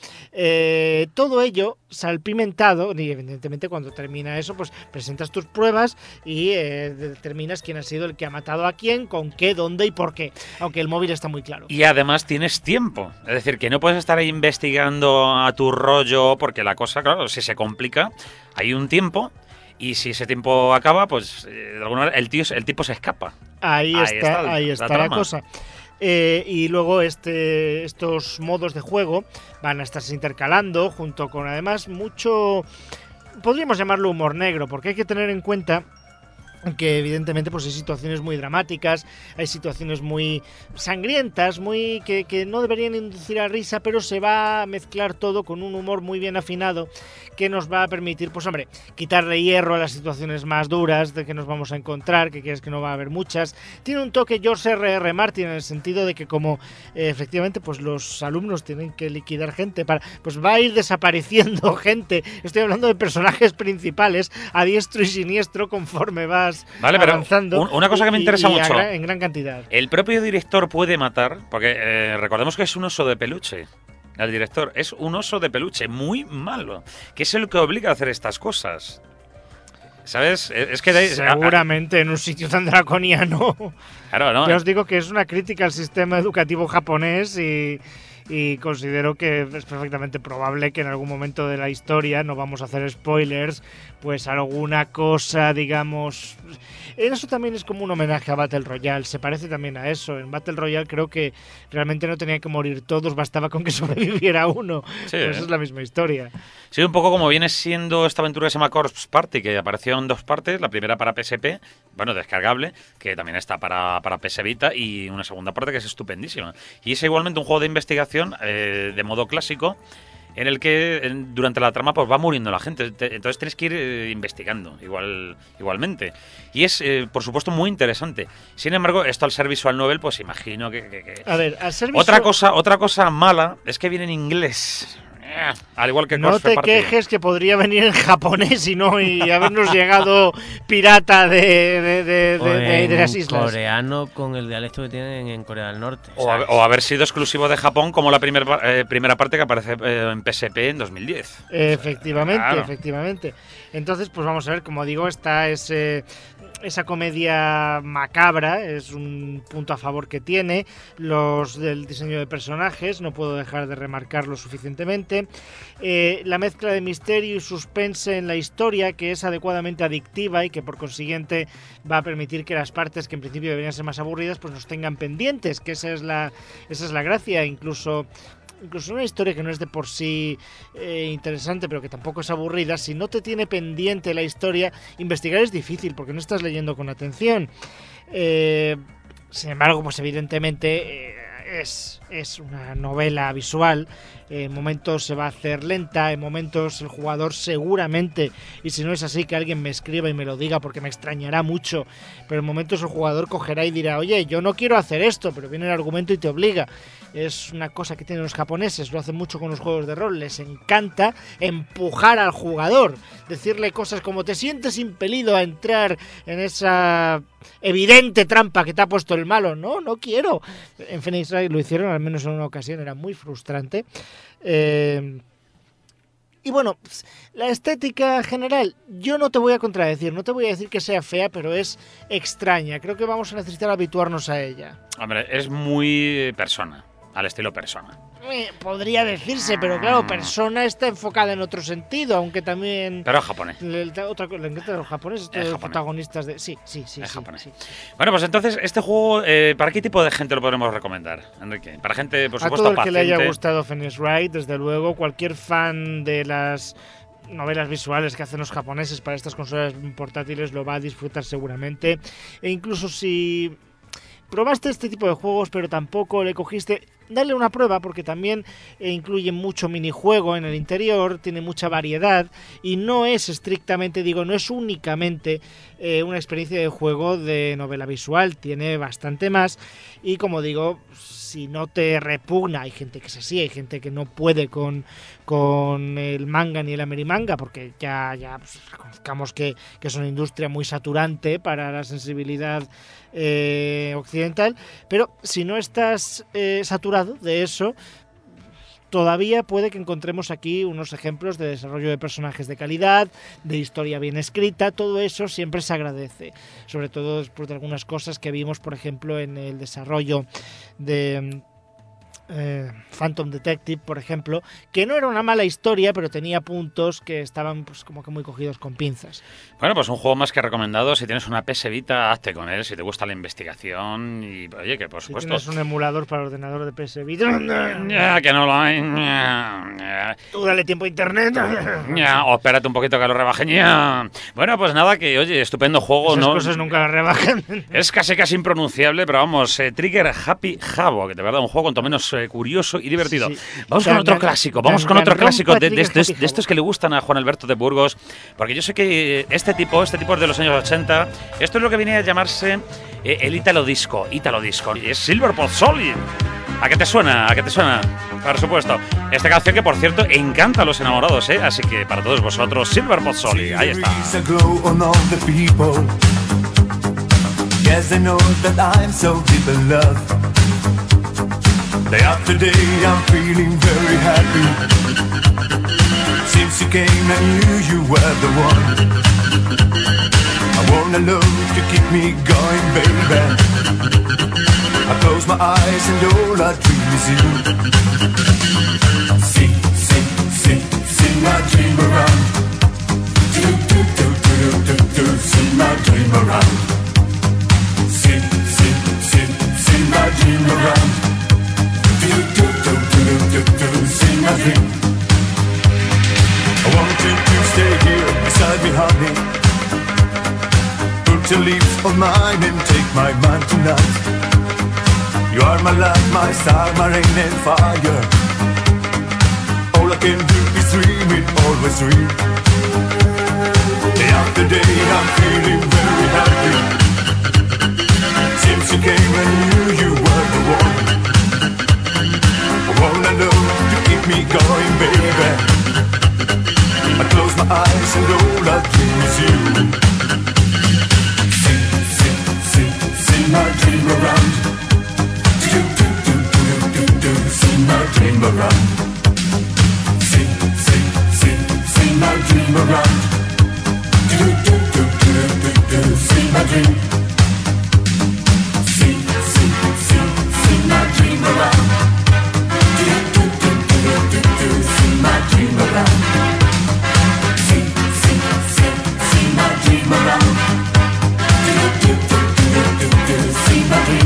Eh, todo ello salpimentado, y evidentemente cuando termina eso, pues presentas tus pruebas y eh, determinas quién ha sido el que ha matado a quién, con qué, dónde y por qué. Aunque el móvil está muy claro. Y además tienes tiempo. Es decir, que no puedes estar ahí investigando a tu rollo, porque la cosa, claro, si se complica, hay un tiempo. Y si ese tiempo acaba, pues eh, de alguna manera el, tío, el tipo se escapa. Ahí, Ahí está, está el- ahí la está la, trama. cosa. Eh, y luego este, estos modos de juego van a estarse intercalando junto con además mucho, podríamos llamarlo humor negro, porque hay que tener en cuenta que evidentemente pues hay situaciones muy dramáticas, hay situaciones muy sangrientas, muy que, que no deberían inducir a risa, pero se va a mezclar todo con un humor muy bien afinado que nos va a permitir, pues hombre, quitarle hierro a las situaciones más duras de que nos vamos a encontrar, que quieres que no va a haber muchas. Tiene un toque George R R. Martin en el sentido de que como eh, efectivamente pues los alumnos tienen que liquidar gente, para, pues va a ir desapareciendo gente. Estoy hablando de personajes principales a diestro y siniestro conforme vas Vale, pero avanzando. un- una cosa que me y- interesa y a mucho. gran- en gran cantidad. El propio director puede matar, porque eh, recordemos que es un oso de peluche. El director es un oso de peluche muy malo, que es el que obliga a hacer estas cosas. ¿Sabes? Es es que de- Seguramente en un sitio tan draconiano. Claro, ¿no? Ya os digo que es una crítica al sistema educativo japonés y, y considero que es perfectamente probable que en algún momento de la historia, no vamos a hacer spoilers, pues alguna cosa, digamos... Eso también es como un homenaje a Battle Royale, se parece también a eso. En Battle Royale creo que realmente no tenía que morir todos, bastaba con que sobreviviera uno. Sí, Pues ¿eh? es la misma historia. Sí, un poco como viene siendo esta aventura que se llama Corpse Party, que apareció en dos partes, la primera para P S P, bueno, descargable, que también está para, para P S Vita, y una segunda parte que es estupendísima. Y es igualmente un juego de investigación eh, de modo clásico, en el que en- durante la trama pues va muriendo la gente, Te- entonces tienes que ir eh, investigando igual, igualmente. Y es, eh, por supuesto, muy interesante. Sin embargo, esto al ser visual novel, pues imagino que... que- que- A ver, al ser Otra visual- cosa, otra cosa mala es que viene en inglés. Eh, Al igual que No Corpse te Party. quejes que podría venir en japonés y no y habernos llegado pirata de, de, de, O de- de- de en las islas. coreano con el dialecto que tienen en Corea del Norte. O, hab- o haber sido exclusivo de Japón, como la primer, pa- eh, primera parte que aparece eh, en P S P en dos mil diez. Efectivamente, Claro. efectivamente. Entonces, pues vamos a ver, como digo, está ese, esa comedia macabra, es un punto a favor que tiene. Los del diseño de personajes, no puedo dejar de remarcarlo suficientemente. Eh, la mezcla de misterio y suspense en la historia, que es adecuadamente adictiva y que por consiguiente va a permitir que las partes que en principio deberían ser más aburridas, pues nos tengan pendientes, que esa es la, esa es la gracia, incluso... Incluso una historia que no es de por sí eh, interesante, pero que tampoco es aburrida, si no te tiene pendiente la historia, investigar es difícil porque no estás leyendo con atención. Eh, sin embargo, pues evidentemente eh, es, es una novela visual. En momentos se va a hacer lenta, en momentos el jugador seguramente, y si no es así, que alguien me escriba y me lo diga porque me extrañará mucho, pero en momentos el jugador cogerá y dirá, oye, yo no quiero hacer esto, pero viene el argumento y te obliga. Es una cosa que tienen los japoneses, lo hacen mucho con los juegos de rol, les encanta empujar al jugador, decirle cosas como te sientes impelido a entrar en esa evidente trampa que te ha puesto el malo. No, no quiero. En Phoenix Wright lo hicieron, al menos en una ocasión, era muy frustrante. Eh, y bueno, la estética general, yo no te voy a contradecir, no te voy a decir que sea fea, pero es extraña. Creo que vamos a necesitar habituarnos a ella. Hombre, es muy persona. al estilo Persona. Eh, podría decirse, pero claro, Persona está enfocada en otro sentido, aunque también... Pero es japonés. Le, le- otra cosa, le encanta a los japoneses, estos Es japonés. protagonistas de... Sí, sí, sí. Es sí, japonés. sí, sí. Bueno, pues entonces, este juego, eh, ¿para qué tipo de gente lo podremos recomendar, Enrique? Para gente, por A supuesto, todo el que paciente. le haya gustado Phoenix Wright, desde luego, cualquier fan de las novelas visuales que hacen los japoneses para estas consolas portátiles lo va a disfrutar seguramente. E incluso si probaste este tipo de juegos pero tampoco le cogiste, dale una prueba porque también eh, incluye mucho minijuego en el interior, tiene mucha variedad y no es estrictamente, digo, no es únicamente eh, una experiencia de juego de novela visual, tiene bastante más y como digo, si no te repugna, hay gente que es así, hay gente que no puede con, con el manga ni el amerimanga, porque ya, ya pues, reconozcamos que, que es una industria muy saturante para la sensibilidad eh, occidental, pero si no estás eh, saturado de eso, todavía puede que encontremos aquí unos ejemplos de desarrollo de personajes de calidad, de historia bien escrita, todo eso siempre se agradece, sobre todo después de algunas cosas que vimos, por ejemplo, en el desarrollo de eh, Phantom Detective, por ejemplo, que no era una mala historia, pero tenía puntos que estaban pues como que muy cogidos con pinzas. Bueno, pues un juego más que recomendado. Si tienes una P S Vita, hazte con él. Si te gusta la investigación y, oye, que por Si supuesto... tienes un emulador para ordenador de P S Vita, Ya, que no lo hay. Ya, ya. tú dale tiempo a internet. Ya, o espérate un poquito que lo rebajen. Ya. Bueno, pues nada, que oye, estupendo juego. Esas ¿no? cosas nunca las rebajan. Es casi casi impronunciable, pero vamos, eh, Trigger Happy Havoc, de verdad, un juego cuanto menos eh, curioso y divertido. Sí. Vamos con Dan- otro dan- clásico, vamos dan- con otro dan- clásico de, de Trigger estos, Happy de estos que le gustan a Juan Alberto de Burgos, porque yo sé que este tipo, este tipo es de los años ochenta, esto es lo que viene a llamarse eh, el Italo Disco, Italo Disco, y es Silver Pozzoli. ¿A qué te suena? ¿A qué te suena? Por supuesto. Esta canción que, por cierto, encanta a los enamorados, ¿eh? Así que para todos vosotros, Silver Pozzoli, ahí está. There is a glow on all the people. Yes, they know that I'm so deep in love. Day after day, I'm feeling very happy. Since you came, I knew you were the one. I want a love to keep me going, baby. I close my eyes and all I dream is you. Sing, sing, sing, sing my dream around. Do, do, do, do, do, do, do, sing my dream around. Sing, sing, sing, sing my dream around. Do, do, do, do, do, do, do, sing my dream. I want you to stay here beside me, honey. Put your lips on mine and take my mind tonight. You are my light, my star, my rain and fire. All I can do is dream it, always dream. Day after day I'm feeling very happy. Since you came I knew you were the one. I wanna love to keep me going, baby. I close my eyes and all I dream is you. Sing, sing, sing, sing my dream around. Do, do, do, do, do, do, sing my dream around. Sing, sing, sing, sing my dream around. Do, do, do, do, do, do, sing my dream. Sing, sing, sing, sing my dream around. Do, do, do, do, do, do, sing my dream around. Sing, sing, sing, sing my dream around. Do, do, do, do, do, do, sing my dream.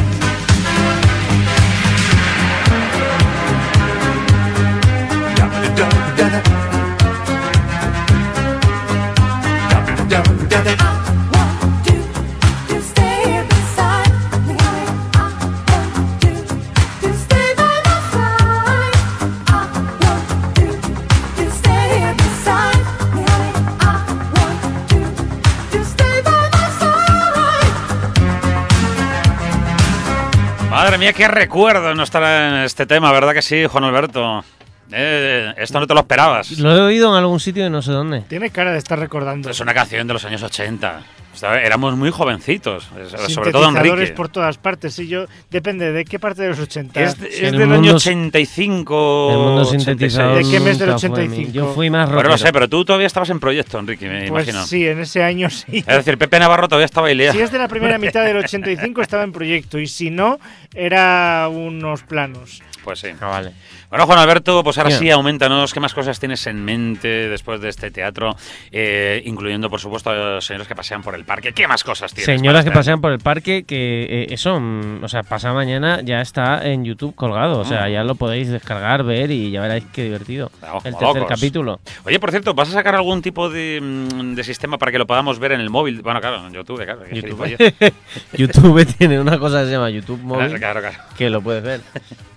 Madre mía, qué recuerdo no estar en este tema, ¿verdad que sí, Juan Alberto? Eh, esto no te lo esperabas. Lo he oído en algún sitio y no sé dónde. Tiene cara de estar recordando. Es una canción de los años ochenta. O sea, éramos muy jovencitos, sobre todo Enrique. Sintetizadores por todas partes. Sí, yo depende de qué parte de los ochenta. Es, de- es El del mundo- año ochenta y cinco. El mundo ochenta y seis. sintetizador. ¿De qué mes del nunca fue ochenta y mi- cinco? Yo fui más Bueno, rockero. lo sé, pero tú todavía estabas en proyecto, Enrique, me Pues imagino. sí, en ese año sí. Es decir, Pepe Navarro todavía estaba ahí Si es de la primera mitad del ochenta y cinco estaba en proyecto y si no, era unos planos. Pues sí. Ah, vale. Bueno, Juan Alberto, pues ahora Bien. sí, aumentanos. ¿Qué más cosas tienes en mente después de este teatro? Eh, incluyendo, por supuesto, a los señores que pasean por el parque. ¿Qué más cosas tienes? Señoras para que este pasean por el parque, que eh, eso, mm, o sea, pasado mañana ya está en YouTube colgado. O sea, Mm. ya lo podéis descargar, ver y ya veréis qué divertido. Vamos, el como tercer locos. capítulo. Oye, por cierto, ¿vas a sacar algún tipo de, mm, de sistema para que lo podamos ver en el móvil? Bueno, claro, en YouTube, claro. qué YouTube. gilipollez. YouTube tiene una cosa que se llama YouTube móvil, Claro, claro, claro. que lo puedes ver.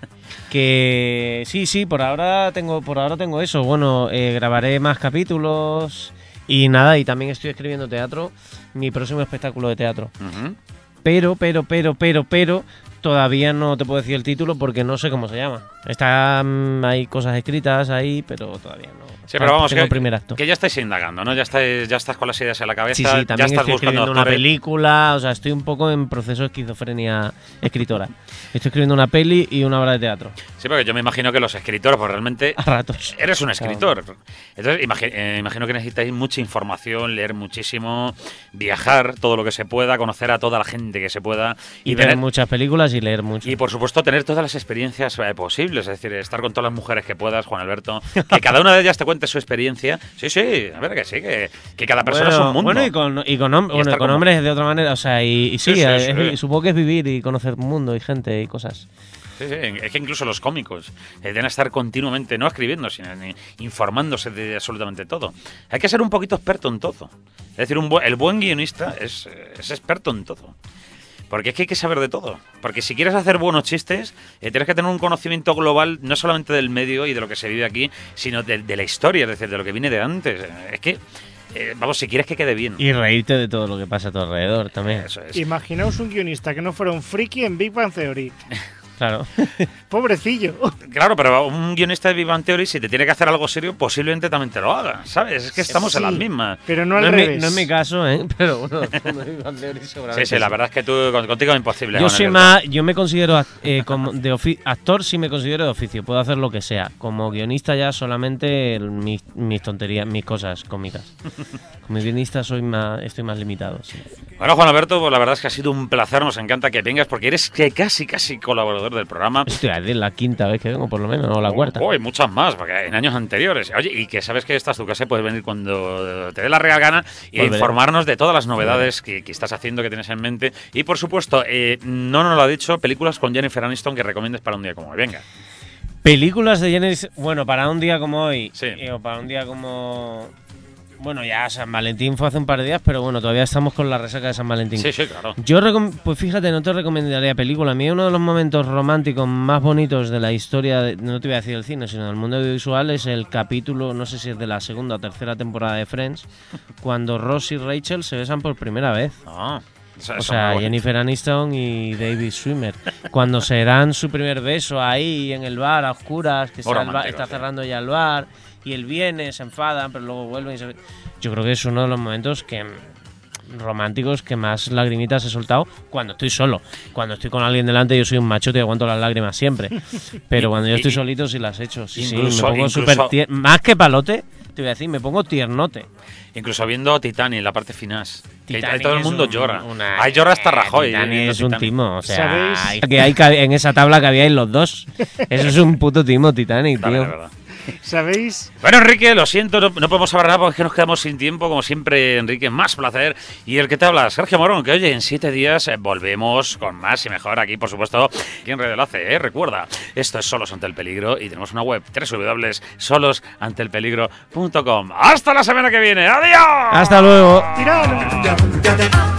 Que sí, sí, por ahora tengo, por ahora tengo eso. Bueno, eh, grabaré más capítulos y nada, y también estoy escribiendo teatro, mi próximo espectáculo de teatro. Ujú. Pero, pero, pero, pero, pero, todavía no te puedo decir el título porque no sé cómo se llama. Está, mm, hay cosas escritas ahí, pero todavía no. Sí, pero vamos, tengo que, el primer acto. que ya estáis indagando, ¿no? Ya, estáis, ya estás con las ideas en la cabeza, Sí, sí, ya también estás estoy buscando escribiendo una actores. película, o sea, estoy un poco en proceso de esquizofrenia escritora. Estoy escribiendo una peli y una obra de teatro. Sí, porque yo me imagino que los escritores, pues realmente A ratos. eres un escritor. Entonces, imagi- eh, imagino que necesitáis mucha información, leer muchísimo, viajar todo lo que se pueda, conocer a toda la gente que se pueda Y, y, ver tener, muchas películas y leer mucho. y por supuesto tener todas las experiencias eh, posibles, es decir, estar con todas las mujeres que puedas, Juan Alberto, que cada una de ellas te cuente su experiencia. Sí, sí, a ver que sí, que, que cada persona bueno, es un mundo. Bueno, y con, y con, hom- Y bueno, estar y con como- hombres de otra manera, o sea, y, y sí, Sí, sí, es- sí. es- supongo que es vivir y conocer mundo y gente y cosas. Sí, sí, es que incluso los cómicos eh, deben estar continuamente, no escribiendo, sino ni- informándose de absolutamente todo. Hay que ser un poquito experto en todo. Es decir, un bu- el buen guionista es, eh, es experto en todo. Porque es que hay que saber de todo. Porque si quieres hacer buenos chistes, eh, tienes que tener un conocimiento global, no solamente del medio y de lo que se vive aquí, sino de, de la historia, es decir, de lo que viene de antes. Eh, Es que, eh, vamos, si quieres que quede bien. Y reírte de todo lo que pasa a tu alrededor también. Eso es. Imaginaos un guionista que no fuera un friki en Big Bang Theory. Claro. Pobrecillo. Claro, pero un guionista de Big Bang Theory, si te tiene que hacer algo serio, posiblemente también te lo haga, ¿sabes? Es que estamos en Sí, las mismas. Pero no al No es, mi, revés. no es mi caso, ¿eh? Pero bueno, no es mi teoría, Sí, seguramente sí, la verdad es que tú, con- contigo es imposible. Yo Juan soy Alberto. más, yo me considero eh, como de ofi- actor, sí me considero de oficio, puedo hacer lo que sea. Como guionista ya solamente el- mis, mis tonterías, mis cosas cómicas. Como guionista soy más, estoy más limitado. Sí. Bueno, Juan Alberto, pues la verdad es que ha sido un placer, nos encanta que vengas porque eres que casi, casi colaborador del programa. Estoy a decir la quinta vez que vengo, por lo menos, o la cuarta. Oh, y muchas más, porque en años anteriores. Oye, y que sabes que esta es tu casa, puedes venir cuando te dé la real gana y Volveré. informarnos de todas las novedades que, que estás haciendo, que tienes en mente. Y por supuesto, eh, no nos lo ha dicho, películas con Jennifer Aniston que recomiendes para un día como hoy. Venga. Películas de Jennifer, bueno, para un día como hoy, Sí. eh, o para un día como... Bueno, ya San Valentín fue hace un par de días, pero bueno, todavía estamos con la resaca de San Valentín. Sí, sí, claro. Yo, recom- pues fíjate, no te recomendaría película. A mí uno de los momentos románticos más bonitos de la historia, de- no te voy a decir del cine, sino del mundo audiovisual, es el capítulo, no sé si es de la segunda o tercera temporada de Friends, cuando Ross y Rachel se besan por primera vez. Ah, eso- O eso sea, muy bonito. Jennifer Aniston y David Schwimmer. Cuando se dan su primer beso ahí en el bar, a oscuras, que Muy está, el bar- romántico, está sí. cerrando ya el bar, y él viene, se enfadan, pero luego vuelven y se... Yo creo que es uno de los momentos que románticos que más lagrimitas he soltado cuando estoy solo. Cuando estoy con alguien delante yo soy un machote y aguanto las lágrimas siempre. Pero cuando yo estoy y- solito sí las echo. Sí, incluso- sí, me pongo incluso- súper tier- más que palote, te voy a decir, me pongo tiernote. Incluso viendo Titanic, la parte final. Que ahí Titanic todo el es mundo un- llora. una- Ahí llora hasta Rajoy. Titanic viendo es un Titanic. timo, o sea, ¿Sabéis? hay- que hay cabi- en esa tabla que habíais los dos. Eso es un puto timo Titanic, También tío. es verdad. ¿Sabéis? Bueno, Enrique, lo siento, no, no podemos hablar nada porque es que nos quedamos sin tiempo. Como siempre, Enrique, más placer. Y el que te habla, Sergio Morón, que oye, en siete días eh, volvemos con más y mejor aquí, por supuesto, aquí en Radio Enlace. ¿eh? Recuerda, esto es Solos ante el Peligro y tenemos una web, doble u doble u doble u punto solos ante el peligro punto com. ¡Hasta la semana que viene! ¡Adiós! Hasta luego. ¡Tirano!